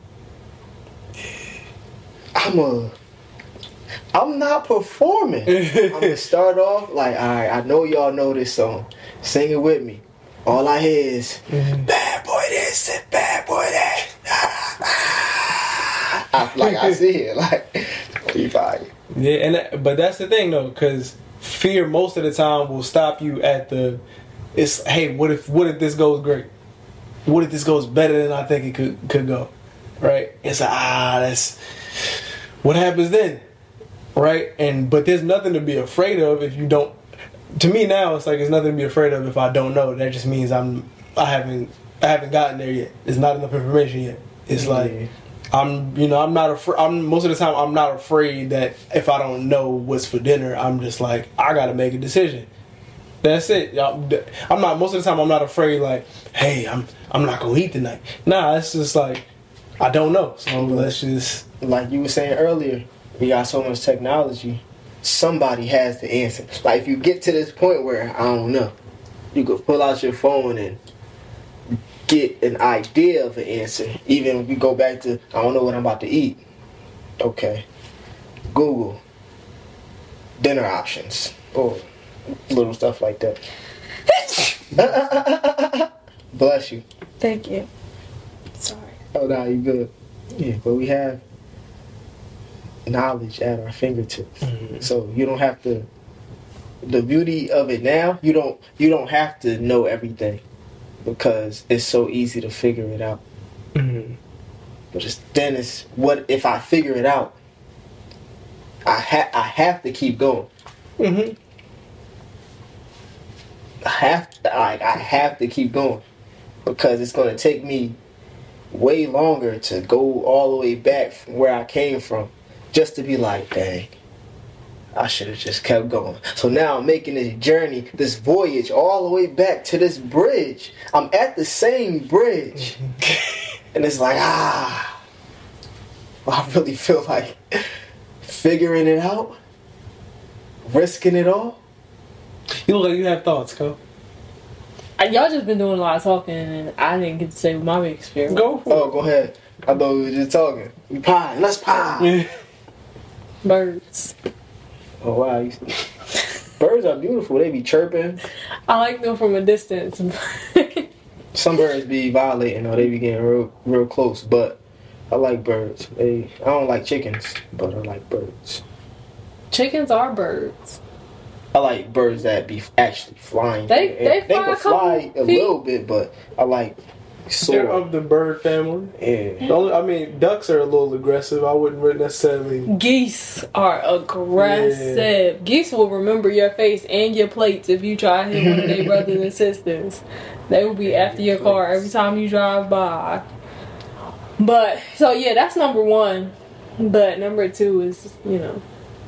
I'm a, I'm not performing. I'm gonna start off like, all right, I know y'all know this song. Sing it with me. All I hear is mm-hmm. bad boy this and bad boy that. I, like I see it, like be fine. Yeah, and that, but that's the thing though, because fear most of the time will stop you at the. It's hey, what if what if this goes great? What if this goes better than I think it could could go? Right? It's like ah, that's what happens then, right? And but there's nothing to be afraid of if you don't. To me now, it's like there's nothing to be afraid of if I don't know. That just means I'm I haven't I haven't gotten there yet. There's not enough information yet. It's yeah. like. I'm, you know, I'm not afraid. I'm most of the time I'm not afraid that if I don't know what's for dinner, I'm just like I gotta make a decision. That's it. I'm not most of the time. I'm not afraid. Like, hey, I'm I'm not gonna eat tonight. Nah, it's just like I don't know. So let's just like you were saying earlier. We got so much technology. Somebody has the answer. Like if you get to this point where I don't know, you could pull out your phone and get an idea of an answer. Even if we go back to I don't know what I'm about to eat. Okay, Google dinner options or little stuff like that. Bless you. Thank you. Sorry. Oh, no, you good. Yeah, but we have knowledge at our fingertips, Mm-hmm. so you don't have to. The beauty of it now, you don't you don't have to know everything because it's so easy to figure it out. Mm-hmm. But it's, then it's what if I figure it out? I ha- I have to keep going. Mm-hmm. I have to, like I have to keep going because it's going to take me way longer to go all the way back from where I came from just to be like, dang, I should have just kept going. So now I'm making this journey, this voyage all the way back to this bridge. I'm at the same bridge. And it's like, ah, I really feel like figuring it out, risking it all. You look like you have thoughts, Cole. Uh, Y'all just been doing a lot of talking, and I didn't get to say what my big experience. Go for Oh, go ahead. I thought we were just talking. We pie. Let's pie. it. Birds. Oh, wow. You- Birds are beautiful. They be chirping. I like them from a distance. Some birds be violating or they be getting real, real close. But I like birds. They, I don't like chickens, but I like birds. Chickens are birds. I like birds that be actually flying. They- in the they air. they fly can a couple fly a feet. little bit, but I like They're soar. of the bird family. Yeah. The only, I mean, ducks are a little aggressive. I wouldn't really necessarily. Geese are aggressive. Geese will remember your face and your plates if you try to hit one of their brothers and sisters. They will be after your car every time you drive by. But, so yeah, that's number one. But number two is, you know,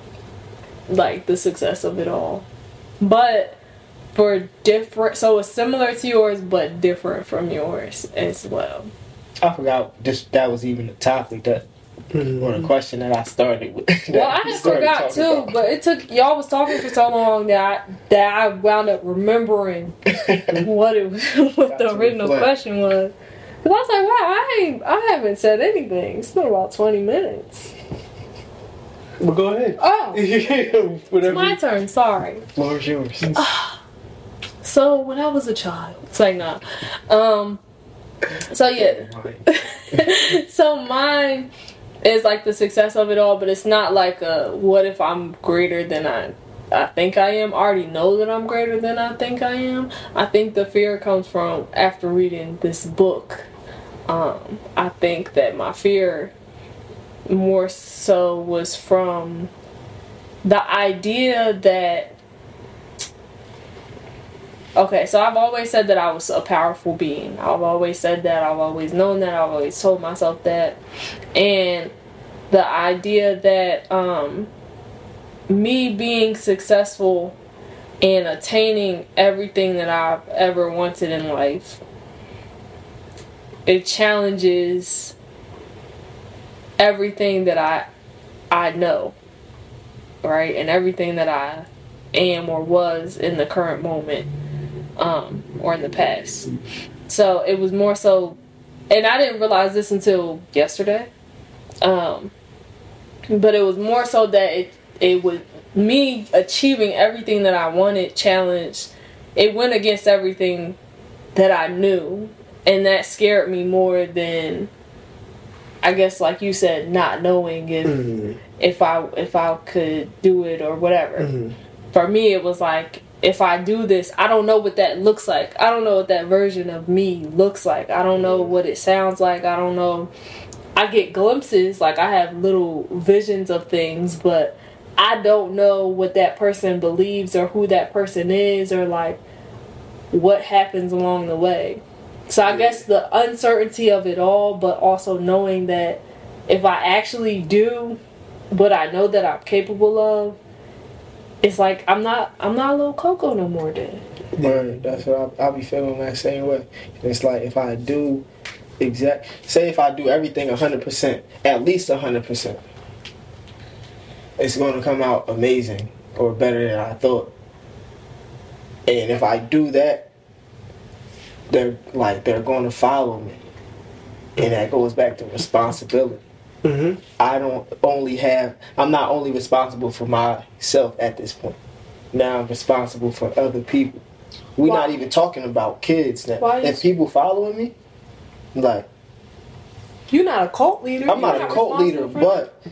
like the success of it all. But for different, so it's similar to yours, but different from yours as well. I forgot this. That was even the topic that, or the question that I started with. that Well, I we just started forgot talking too, about. but it took y'all was talking for so long that I, that I wound up remembering what it was, what Got the to original reflect. question was. Cause I was like, wow, I ain't, I haven't said anything. It's been about twenty minutes. Well, go ahead. Oh, it's Whatever. my turn. Sorry. Floor is yours. So when I was a child, it's like nah. Um. So yeah. So mine is like the success of it all, but it's not like a what if I'm greater than I I think I am. I already know that I'm greater than I think I am. I think the fear comes from after reading this book. Um, I think that my fear more so was from the idea that okay, so I've always said that I was a powerful being. I've always said that. I've always known that. I've always told myself that. And the idea that um, me being successful and attaining everything that I've ever wanted in life, it challenges everything that I I know, right? And everything that I am or was in the current moment. Um, or in the past. So it was more so, and I didn't realize this until yesterday. Um, but it was more so that it it was me achieving everything that I wanted challenged. It went against everything that I knew, and that scared me more than, I guess, like you said, not knowing if Mm-hmm. if I if I could do it or whatever. Mm-hmm. For me, it was like, if I do this, I don't know what that looks like. I don't know what that version of me looks like. I don't know what it sounds like. I don't know. I get glimpses, like I have little visions of things, but I don't know what that person believes or who that person is or like what happens along the way. So I guess the uncertainty of it all, but also knowing that if I actually do what I know that I'm capable of, it's like I'm not I'm not a little Coco no more then. Right, that's what I, I'll be feeling that same way. It's like if I do exact, say if I do everything one hundred percent, at least one hundred percent, it's going to come out amazing or better than I thought. And if I do that, they're like they're going to follow me, and that goes back to responsibility. Mm-hmm. I don't only have, I'm not only responsible for myself at this point. Now I'm responsible for other people. We're Why? not even talking about kids now. Why If is- people following me, like, You're not a cult leader. I'm You're not a cult leader, responsible for but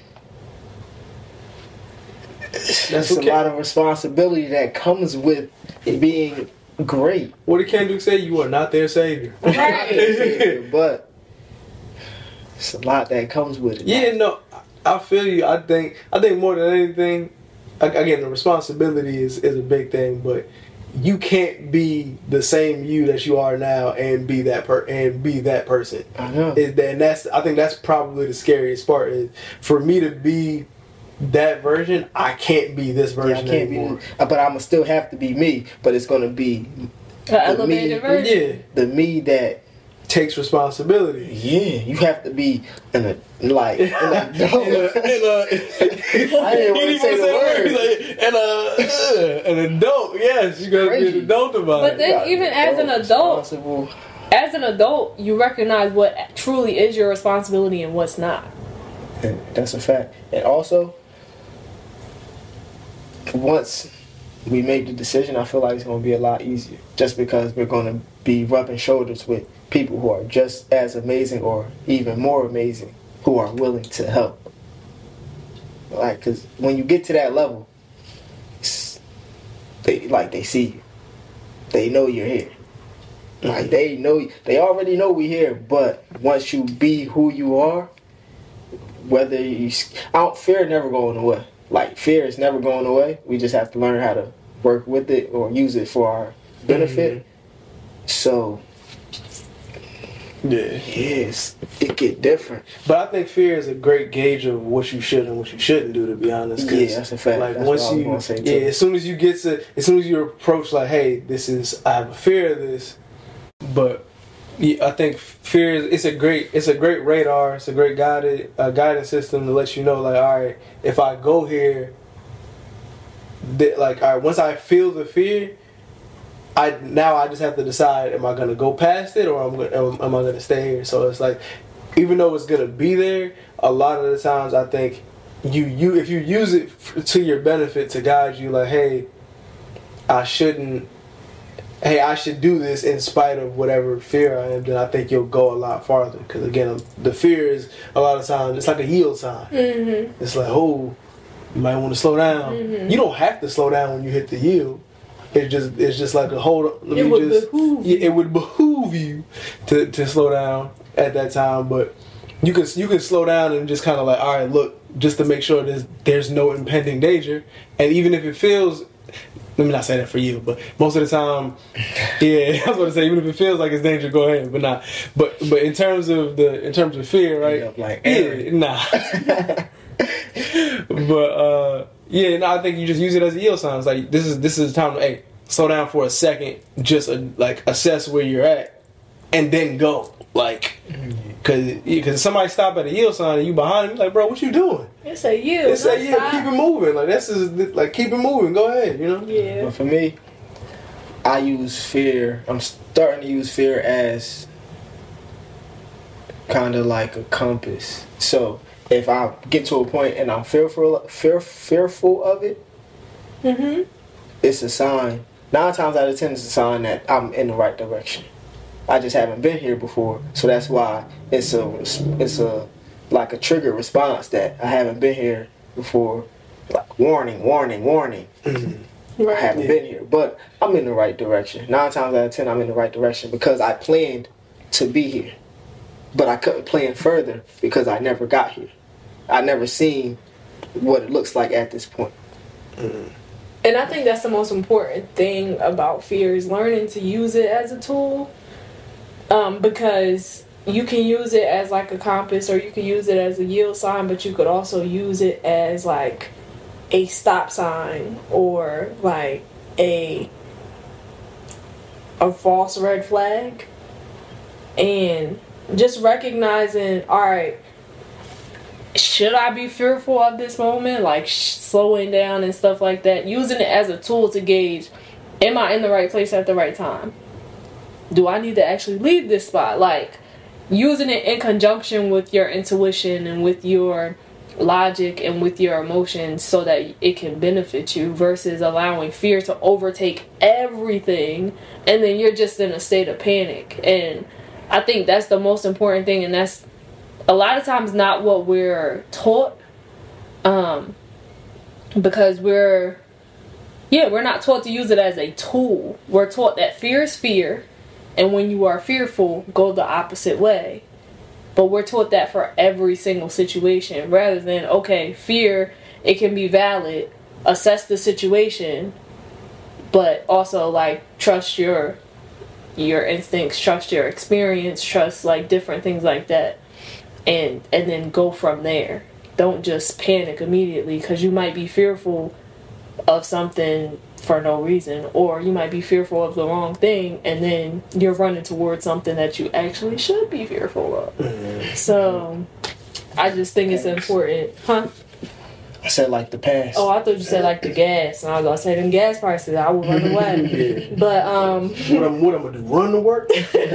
that's okay. a lot of responsibility that comes with being great. What did Kendrick say? You are not their savior. Right. But it's a lot that comes with it. Yeah, no, I feel you. I think I think more than anything, again, the responsibility is, is a big thing, but you can't be the same you that you are now and be that per and be that person. I know. Is that, and that's I think that's probably the scariest part. Is for me to be that version, I can't be this Yeah, I version can't anymore. be, but I'm still have to be me. But it's gonna be An elevated me- version. Yeah, the me that. takes responsibility. Yeah, you have to be in a like in a, In a- in a- I didn't want He to say the word. He's like, and a, uh, an adult, yes, you gotta be Crazy. an adult about But it. then even as an adult, responsible. as an adult, you recognize what truly is your responsibility and what's not. And that's a fact. And also, once we make the decision, I feel like it's going to be a lot easier. Just because we're going to be rubbing shoulders with people who are just as amazing or even more amazing, who are willing to help. Like, because when you get to that level, it's- they like they see you, they know you're here. Like they know, they already know we're here. But once you be who you are, whether you, I don't, fear never going away. Like fear is never going away. We just have to learn how to work with it or use it for our benefit. Mm-hmm. So Yeah. yes, it get different. But I think fear is a great gauge of what you should and what you shouldn't do. To be honest, 'cause, Yeah, that's a fact. Like That's once what I was you, gonna say, yeah, too. as soon as you get to, as soon as you approach, like, hey, this is, I have a fear of this, but yeah, I think fear is, it's a great, it's a great radar, it's a great guided, uh, guidance system to let you know, like, all right, if I go here, th- like, all right, once I feel the fear. I now I just have to decide: am I gonna go past it, or am, am, am I gonna stay here? So it's like, even though it's gonna be there, a lot of the times I think you you if you use it f- to your benefit to guide you, like, hey, I shouldn't, hey, I should do this in spite of whatever fear I am. Then I think you'll go a lot farther. Because again, the fear is a lot of times it's like a yield sign. Mm-hmm. It's like, oh, you might want to slow down. Mhm. You don't have to slow down when you hit the yield. It just it's just like a hold. Let It me would just, behoove yeah, you. it would behoove you to, to slow down at that time. But you can you can slow down and just kind of like, all right, look, just to make sure there's there's no impending danger. And even if it feels, let me not say that for you, but most of the time, yeah, I was going to say, even if it feels like it's danger, go ahead, but not. But but in terms of the in terms of fear, right? End up like yeah, Aaron. nah. But uh, yeah, no, I think you just use it as a yield sign. It's like this is this is the time to, hey, slow down for a second, just uh, like assess where you're at, and then go. Like, cause because somebody stop at a yield sign and you behind him, like, bro, what you doing? It's a you. They say, don't yeah, stop. keep it moving. Like this is like keep it moving. Go ahead, you know. Yeah. But for me, I use fear. I'm starting to use fear as kind of like a compass. So if I get to a point and I'm fearful, fear, fearful of it, Mm-hmm. it's a sign. Nine times out of ten, it's a sign that I'm in the right direction. I just haven't been here before, so that's why it's a it's a like a trigger response that I haven't been here before. Like warning, warning, warning. I Right. haven't Yeah. been here, but I'm in the right direction. Nine times out of ten, I'm in the right direction because I planned to be here, but I couldn't plan further because I never got here. I never seen what it looks like at this point. And I think that's the most important thing about fear is learning to use it as a tool. Um, because you can use it as like a compass or you can use it as a yield sign, but you could also use it as like a stop sign or like a a false red flag. And just recognizing, all right, should I be fearful of this moment? Like sh- slowing down and stuff like that. Using it as a tool to gauge, am I in the right place at the right time? Do I need to actually leave this spot? Like, using it in conjunction with your intuition and with your logic and with your emotions so that it can benefit you, versus allowing fear to overtake everything and then you're just in a state of panic. And I think that's the most important thing, and that's a lot of times not what we're taught, um because we're yeah we're not taught to use it as a tool. We're taught that fear is fear, and when you are fearful, go the opposite way. But we're taught that for every single situation, rather than, okay, fear, it can be valid, assess the situation, but also, like, trust your your instincts, trust your experience, trust, like, different things like that, and and then go from there. Don't just panic immediately, because you might be fearful of something for no reason, or you might be fearful of the wrong thing, and then you're running towards something that you actually should be fearful of. Mm-hmm. So I just think it's important. Huh? I said like the past. Oh, I thought you said like the gas, and I was gonna say them gas prices, I would run away. Yeah. But um what I'm what I'm gonna do, run to work?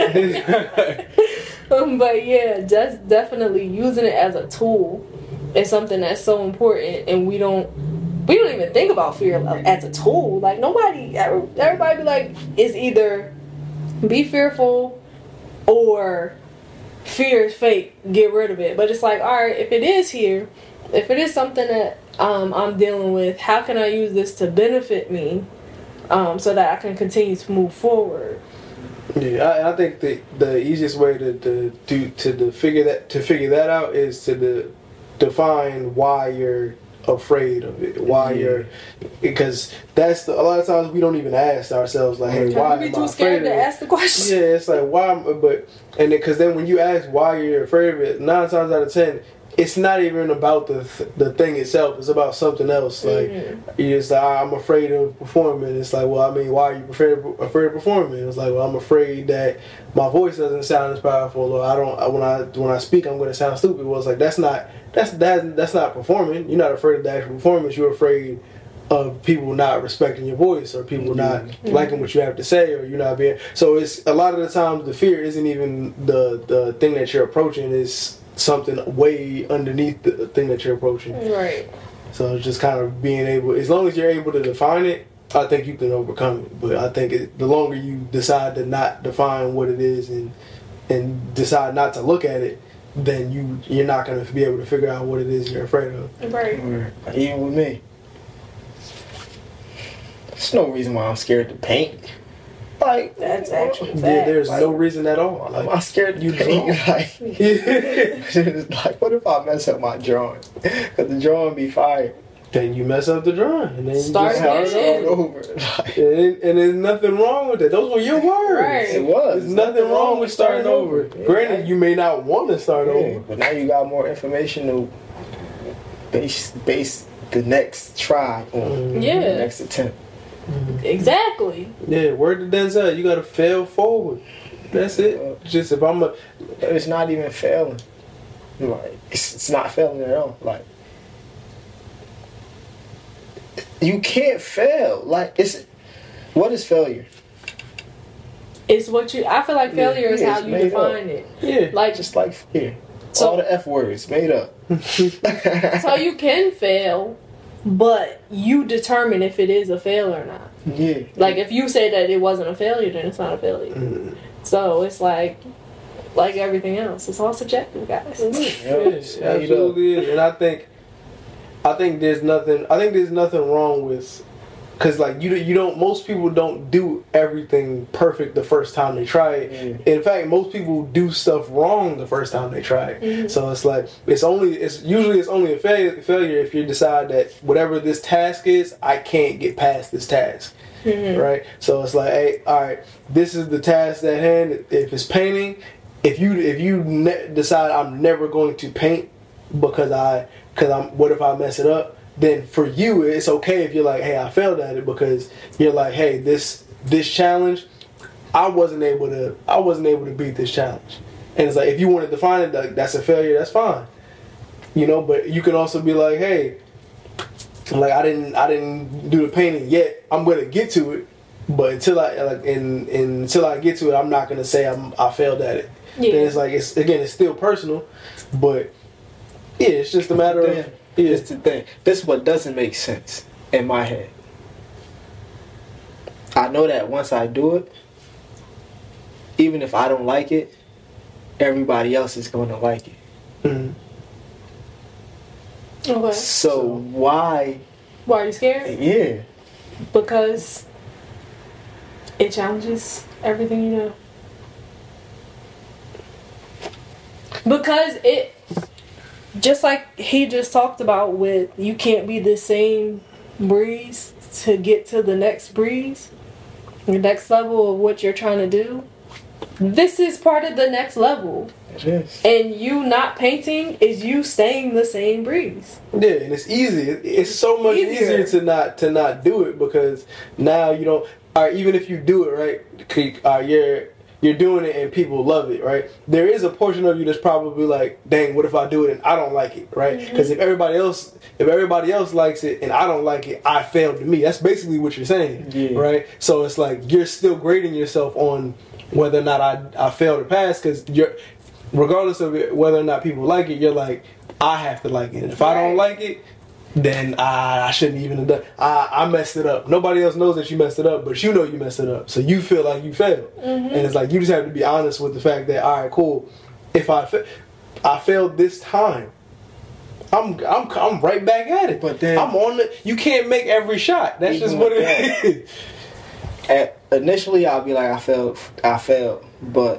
um, but yeah, just definitely using it as a tool is something that's so important, and we don't We don't even think about fear as a tool. Like, nobody, everybody be like, it's either be fearful or fear is fake, get rid of it. But it's like, all right, if it is here, if it is something that um, I'm dealing with, how can I use this to benefit me um, so that I can continue to move forward? Yeah, I, I think the the easiest way to to to, to, to figure that to figure that out is to de, define why you're afraid of it, why yeah. you're, because that's the, a lot of times we don't even ask ourselves like, hey, why am I be too afraid scared of to it? ask the question. Yeah, it's like why, but and because then, then when you ask why you're afraid of it, nine times out of ten, it's not even about the the thing itself. It's about something else. Like mm-hmm. you're just like, I'm afraid of performing. It's like, well, I mean, why are you afraid of, afraid of performing? It's like, well, I'm afraid that my voice doesn't sound as powerful, or I don't when I when I speak, I'm going to sound stupid. Well, it's like that's not that's that that's not performing. You're not afraid of the actual performance. You're afraid of people not respecting your voice, or people mm-hmm. not mm-hmm. liking what you have to say, or you're not being. So it's a lot of the times the fear isn't even the the thing that you're approaching. Is something way underneath the thing that you're approaching. Right. So it's just kind of being able, as long as you're able to define it, I think you can overcome it. But I think it, the longer you decide to not define what it is and and decide not to look at it, then you you're not going to be able to figure out what it is you're afraid of. Right. Even with me, there's no reason why I'm scared to paint. Like, that's actually fact. Yeah, there's like, no reason at all. Like, I'm scared to paint. Like, it's like, what if I mess up my drawing? Because the drawing be fire. Then you mess up the drawing, and then you start just start over. Like, and, and there's nothing wrong with that. Those were your words. Right. It was. There's nothing, nothing wrong with starting, starting over. over. Yeah. Granted, you may not want to start yeah, over, but now you got more information to base base the next try on. Mm-hmm. Yeah. The next attempt. Mm-hmm. Exactly. Yeah, word to Denzel, you gotta fail forward. That's it. Just if I'm a, it's not even failing. Like it's, it's not failing at all. Like you can't fail. Like it's what is failure? It's what you. I feel like failure yeah, is how you define up. it. Yeah, like just like fear. So, all the F words made up. So you can fail. But you determine if it is a failure or not. Yeah. Like if you say that it wasn't a failure, then it's not a failure. Mm-hmm. So it's like, like everything else, it's all subjective, guys. Mm-hmm. Yes, absolutely is. And I think, I think there's nothing. I think there's nothing wrong with, because like you, you don't. Most people don't do everything perfect the first time they try it. Mm-hmm. In fact, most people do stuff wrong the first time they try it. Mm-hmm. So it's like it's only. It's usually it's only a failure, failure if you decide that whatever this task is, I can't get past this task. Mm-hmm. Right. So it's like, hey, all right, this is the task at hand. If it's painting, if you if you ne- decide I'm never going to paint because I because I'm what if I mess it up? Then for you, it's okay if you're like, hey, I failed at it, because you're like, hey, this this challenge, I wasn't able to, I wasn't able to beat this challenge. And it's like, if you want to define it, like, that's a failure, that's fine, you know. But you can also be like, hey, like I didn't, I didn't do the painting yet. I'm gonna get to it, But until I like, and, and until I get to it, I'm not gonna say I'm I failed at it. Yeah. Then it's like it's again, it's still personal, but yeah, it's just a matter of. Then, Yeah. It's the thing. This is what doesn't make sense in my head. I know that once I do it, even if I don't like it, everybody else is going to like it. Mm-hmm. Okay. So, So- why? Why are you scared? Yeah. Because it challenges everything you know. Because it, just like he just talked about with, you can't be the same breeze to get to the next breeze, the next level of what you're trying to do. This is part of the next level. It is. And you not painting is you staying the same breeze. Yeah, and it's easy. It's so much Easier. easier, to not to not do it because now you don't. Or even if you do it right, uh, you're you're doing it and people love it, right? There is a portion of you that's probably like, dang, what if I do it and I don't like it, right? Because if everybody else if everybody else likes it and I don't like it, I failed to me. That's basically what you're saying, Yeah. right? So it's like you're still grading yourself on whether or not I I failed or passed because you're. Regardless of it, whether or not people like it, you're like, I have to like it. And if I don't like it, then I, I shouldn't even have done. I, I messed it up. Nobody else knows that you messed it up, but you know you messed it up. So you feel like you failed, Mm-hmm. and it's like you just have to be honest with the fact that all right, cool. If I fa- I failed this time, I'm I'm I'm right back at it. But then- I'm on the. You can't make every shot. That's Even just what with it is. At, initially, I'll be like, I failed. I failed. But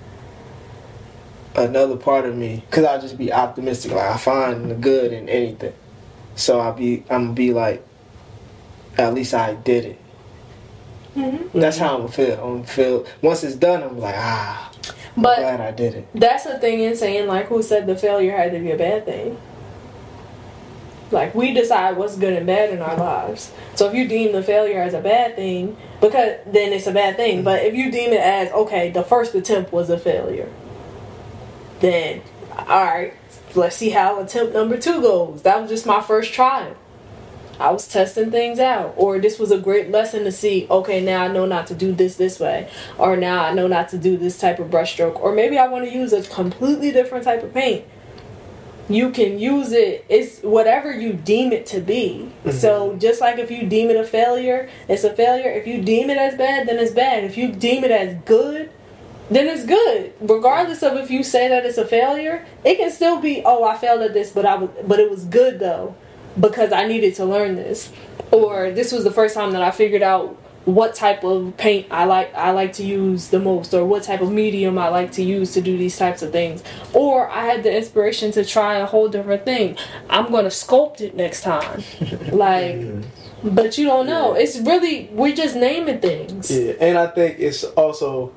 another part of me, because I'll just be optimistic. Like, I find the good in anything. So I'll be, I'm going to be like, at least I did it. Mm-hmm. That's how I'm going to feel. I'm gonna feel. Once it's done, I'm like, ah, I'm But glad I did it. that's the thing in saying, like, who said the failure had to be a bad thing? Like, we decide what's good and bad in our lives. So if you deem the failure as a bad thing, because then it's a bad thing. But if you deem it as, okay, the first attempt was a failure, then, alright, let's see how attempt number two goes. That was just my first trial. I was testing things out. Or this was a great lesson to see, okay, now I know not to do this this way. Or now I know not to do this type of brushstroke. Or maybe I want to use a completely different type of paint. You can use it. It's whatever you deem it to be. Mm-hmm. So just like if you deem it a failure, it's a failure. If you deem it as bad, then it's bad. If you deem it as good, then it's good. Regardless of if you say that it's a failure, it can still be, oh, I failed at this, but I was, but it was good though, because I needed to learn this. Or this was the first time that I figured out what type of paint I like I like to use the most, or what type of medium I like to use to do these types of things. Or I had the inspiration to try a whole different thing. I'm gonna sculpt it next time. Like, but you don't know. It's really, we're just naming things. Yeah, and I think it's also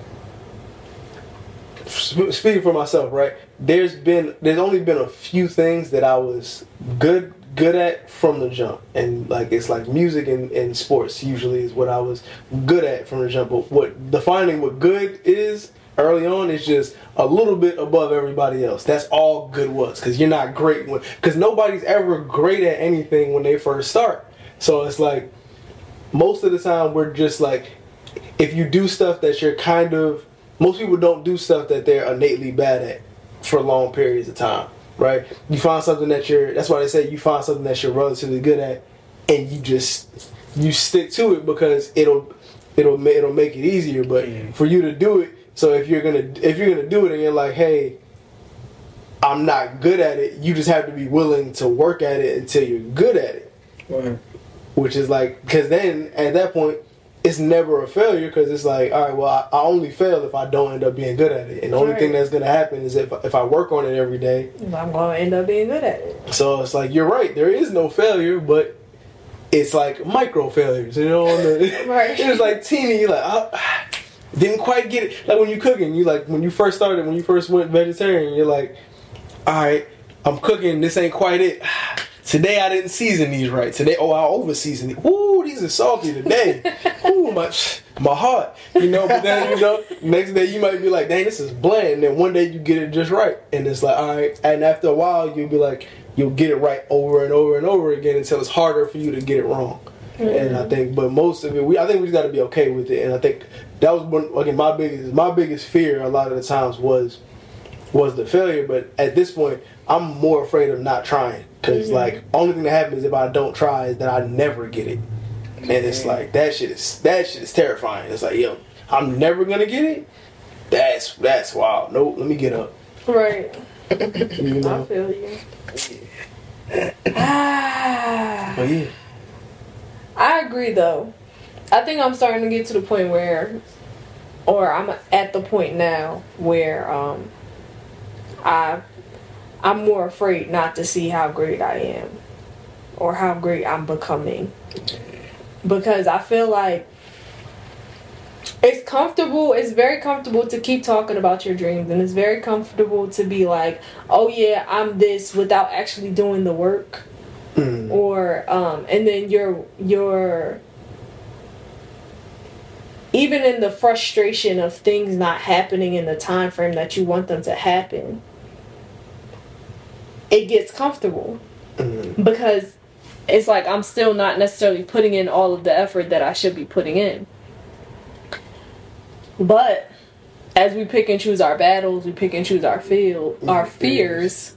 sp- speaking for myself, right? There's been there's only been a few things that I was good good at from the jump, and like it's like music and, and sports usually is what I was good at from the jump. But what defining what good is early on is just a little bit above everybody else. That's all good was, because you're not great when because nobody's ever great at anything when they first start. So it's like most of the time we're just like, if you do stuff that you're kind of, most people don't do stuff that they're innately bad at for long periods of time, right? You find something that you're, that's why they say you find something that you're relatively good at, and you just, you stick to it because it'll, it'll, ma- it'll make it easier. But Mm. for you to do it, so if you're gonna, if you're gonna do it and you're like, hey, I'm not good at it, you just have to be willing to work at it until you're good at it. Right. Which is like, because then at that point, it's never a failure, because it's like, all right, well, I, I only fail if I don't end up being good at it. And the only Right. thing that's going to happen is if, if I work on it every day. I'm gonna end up being good at it. So it's like, you're right, there is no failure, but it's like micro failures, you know? On the, Right. It's like teeny, you're like, oh, didn't quite get it. Like when you're cooking, you like, when you first started, when you first went vegetarian, you're like, all right, I'm cooking, this ain't quite it. Today I didn't season these right. Today, oh, I over seasoned it. Ooh, these are salty today. Ooh, my my heart. You know, but then, you know, next day you might be like, dang, this is bland. And then one day you get it just right. And it's like, all right. And after a while, you'll be like, you'll get it right over and over and over again until it's harder for you to get it wrong. Mm-hmm. And I think, but most of it, we I think we just got to be okay with it. And I think that was one again my biggest my biggest fear a lot of the times was was the failure. But at this point, I'm more afraid of not trying because mm-hmm. like only thing that happens if I don't try is that I never get it, and it's like that shit is that shit is terrifying. It's like yo, I'm never gonna get it. That's that's wild. Nope, let me get up. Right. You know? I feel you. Ah. But yeah. I agree though. I think I'm starting to get to the point where, or I'm at the point now where um, I, I'm more afraid not to see how great I am, or how great I'm becoming, because I feel like it's comfortable. It's very comfortable to keep talking about your dreams, and it's very comfortable to be like, "Oh yeah, I'm this," without actually doing the work. Mm. Or um, and then you're you're even in the frustration of things not happening in the time frame that you want them to happen, it gets comfortable. Mm. Because it's like I'm still not necessarily putting in all of the effort that I should be putting in. But as we pick and choose our battles, we pick and choose our field, our fears.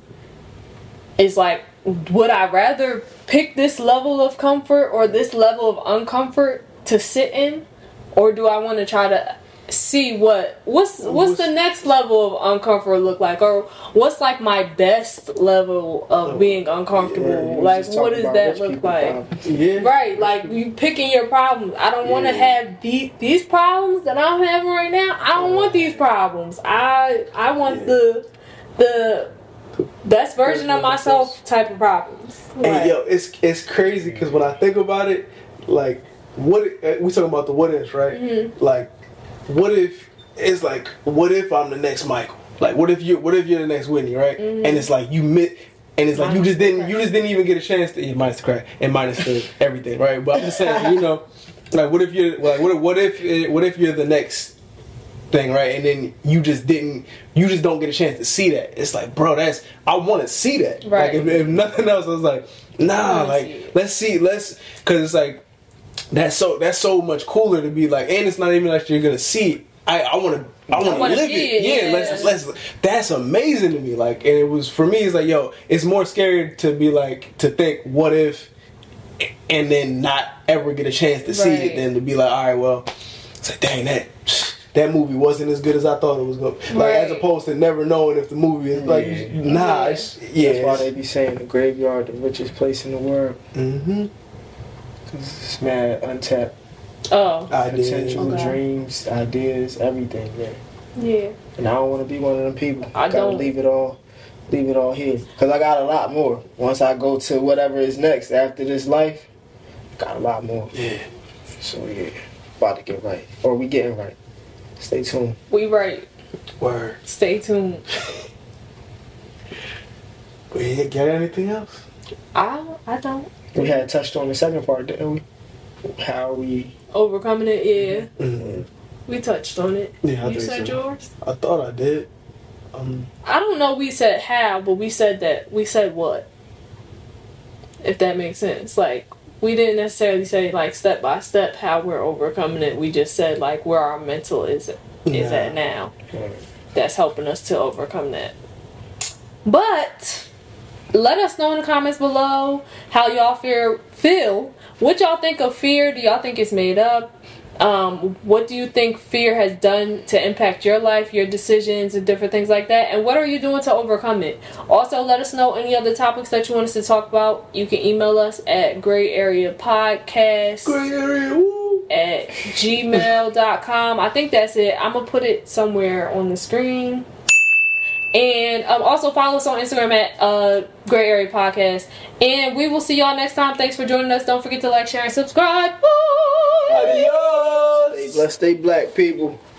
It's like, would I rather pick this level of comfort or this level of uncomfort to sit in, or do I want to try to see what what's what's the next level of uncomfort look like, or what's like my best level of being uncomfortable? Yeah, like what does that look like? Yeah. Right, like you picking your problems. I don't want to yeah. have the, these problems that I'm having right now. I don't want these problems. I I want yeah. the the best version of myself type of problems. Like, hey yo, it's it's crazy because when I think about it, like what we talking about the what ifs, right? Mm-hmm. Like what if it's like what if I'm the next Michael? Like what if you what if you're the next Whitney, right? Mm-hmm. And it's like you mit and it's like minus you just didn't you just didn't even get a chance to yeah, minus the crack and minus the everything, right? But I'm just saying, you know, like what if you're like what if what if what if you're the next thing, right? And then you just didn't you just don't get a chance to see that. It's like, bro, that's I want to see that. Right. Like if, if nothing else, I was like, nah, like see let's see, let's because it's like that's so that's so much cooler to be like, and it's not even like you're gonna see it. I I want to I want to live it. it. Yeah, yeah, let's let's. That's amazing to me. Like, and it was for me. It's like, yo, it's more scary to be like to think, what if, and then not ever get a chance to right. see it, than to be like, all right, well, it's like, dang that. That movie wasn't as good as I thought it was going to be. Like, right. as opposed to never knowing if the movie is, like, yeah. nah. It's, yeah. That's why they be saying the graveyard, the richest place in the world. Mm-hmm. Because it's mad untapped. Oh. Potential, okay. dreams, ideas, everything, yeah. Yeah. And I don't want to be one of them people. I gotta don't. leave it all, leave it all here. Because I got a lot more. Once I go to whatever is next after this life, got a lot more. Yeah. So, yeah. About to get right. Or we getting right. Stay tuned. We right. Word. Stay tuned. We got anything else? I I don't. We had touched on the second part, didn't we? How we overcoming it, yeah. Mm-hmm. We touched on it. Yeah, I you think said so. yours? I thought I did. Um, I don't know. We said how, but we said that. We said what? If that makes sense, like. We didn't necessarily say like step by step how we're overcoming it. We just said like where our mental is is yeah. at now. That's helping us to overcome that. But let us know in the comments below how y'all fear feel. What y'all think of fear? Do y'all think it's made up? Um, what do you think fear has done to impact your life, your decisions, and different things like that? And what are you doing to overcome it? Also, let us know any other topics that you want us to talk about. You can email us at Gray Area Podcast Gray Area, woo. at gmail dot com. I think that's it. I'm going to put it somewhere on the screen. And um, also follow us on Instagram at uh, Gray Area Podcast. And we will see y'all next time. Thanks for joining us. Don't forget to like, share, and subscribe. Bye. Adios. Stay blessed, stay black, people.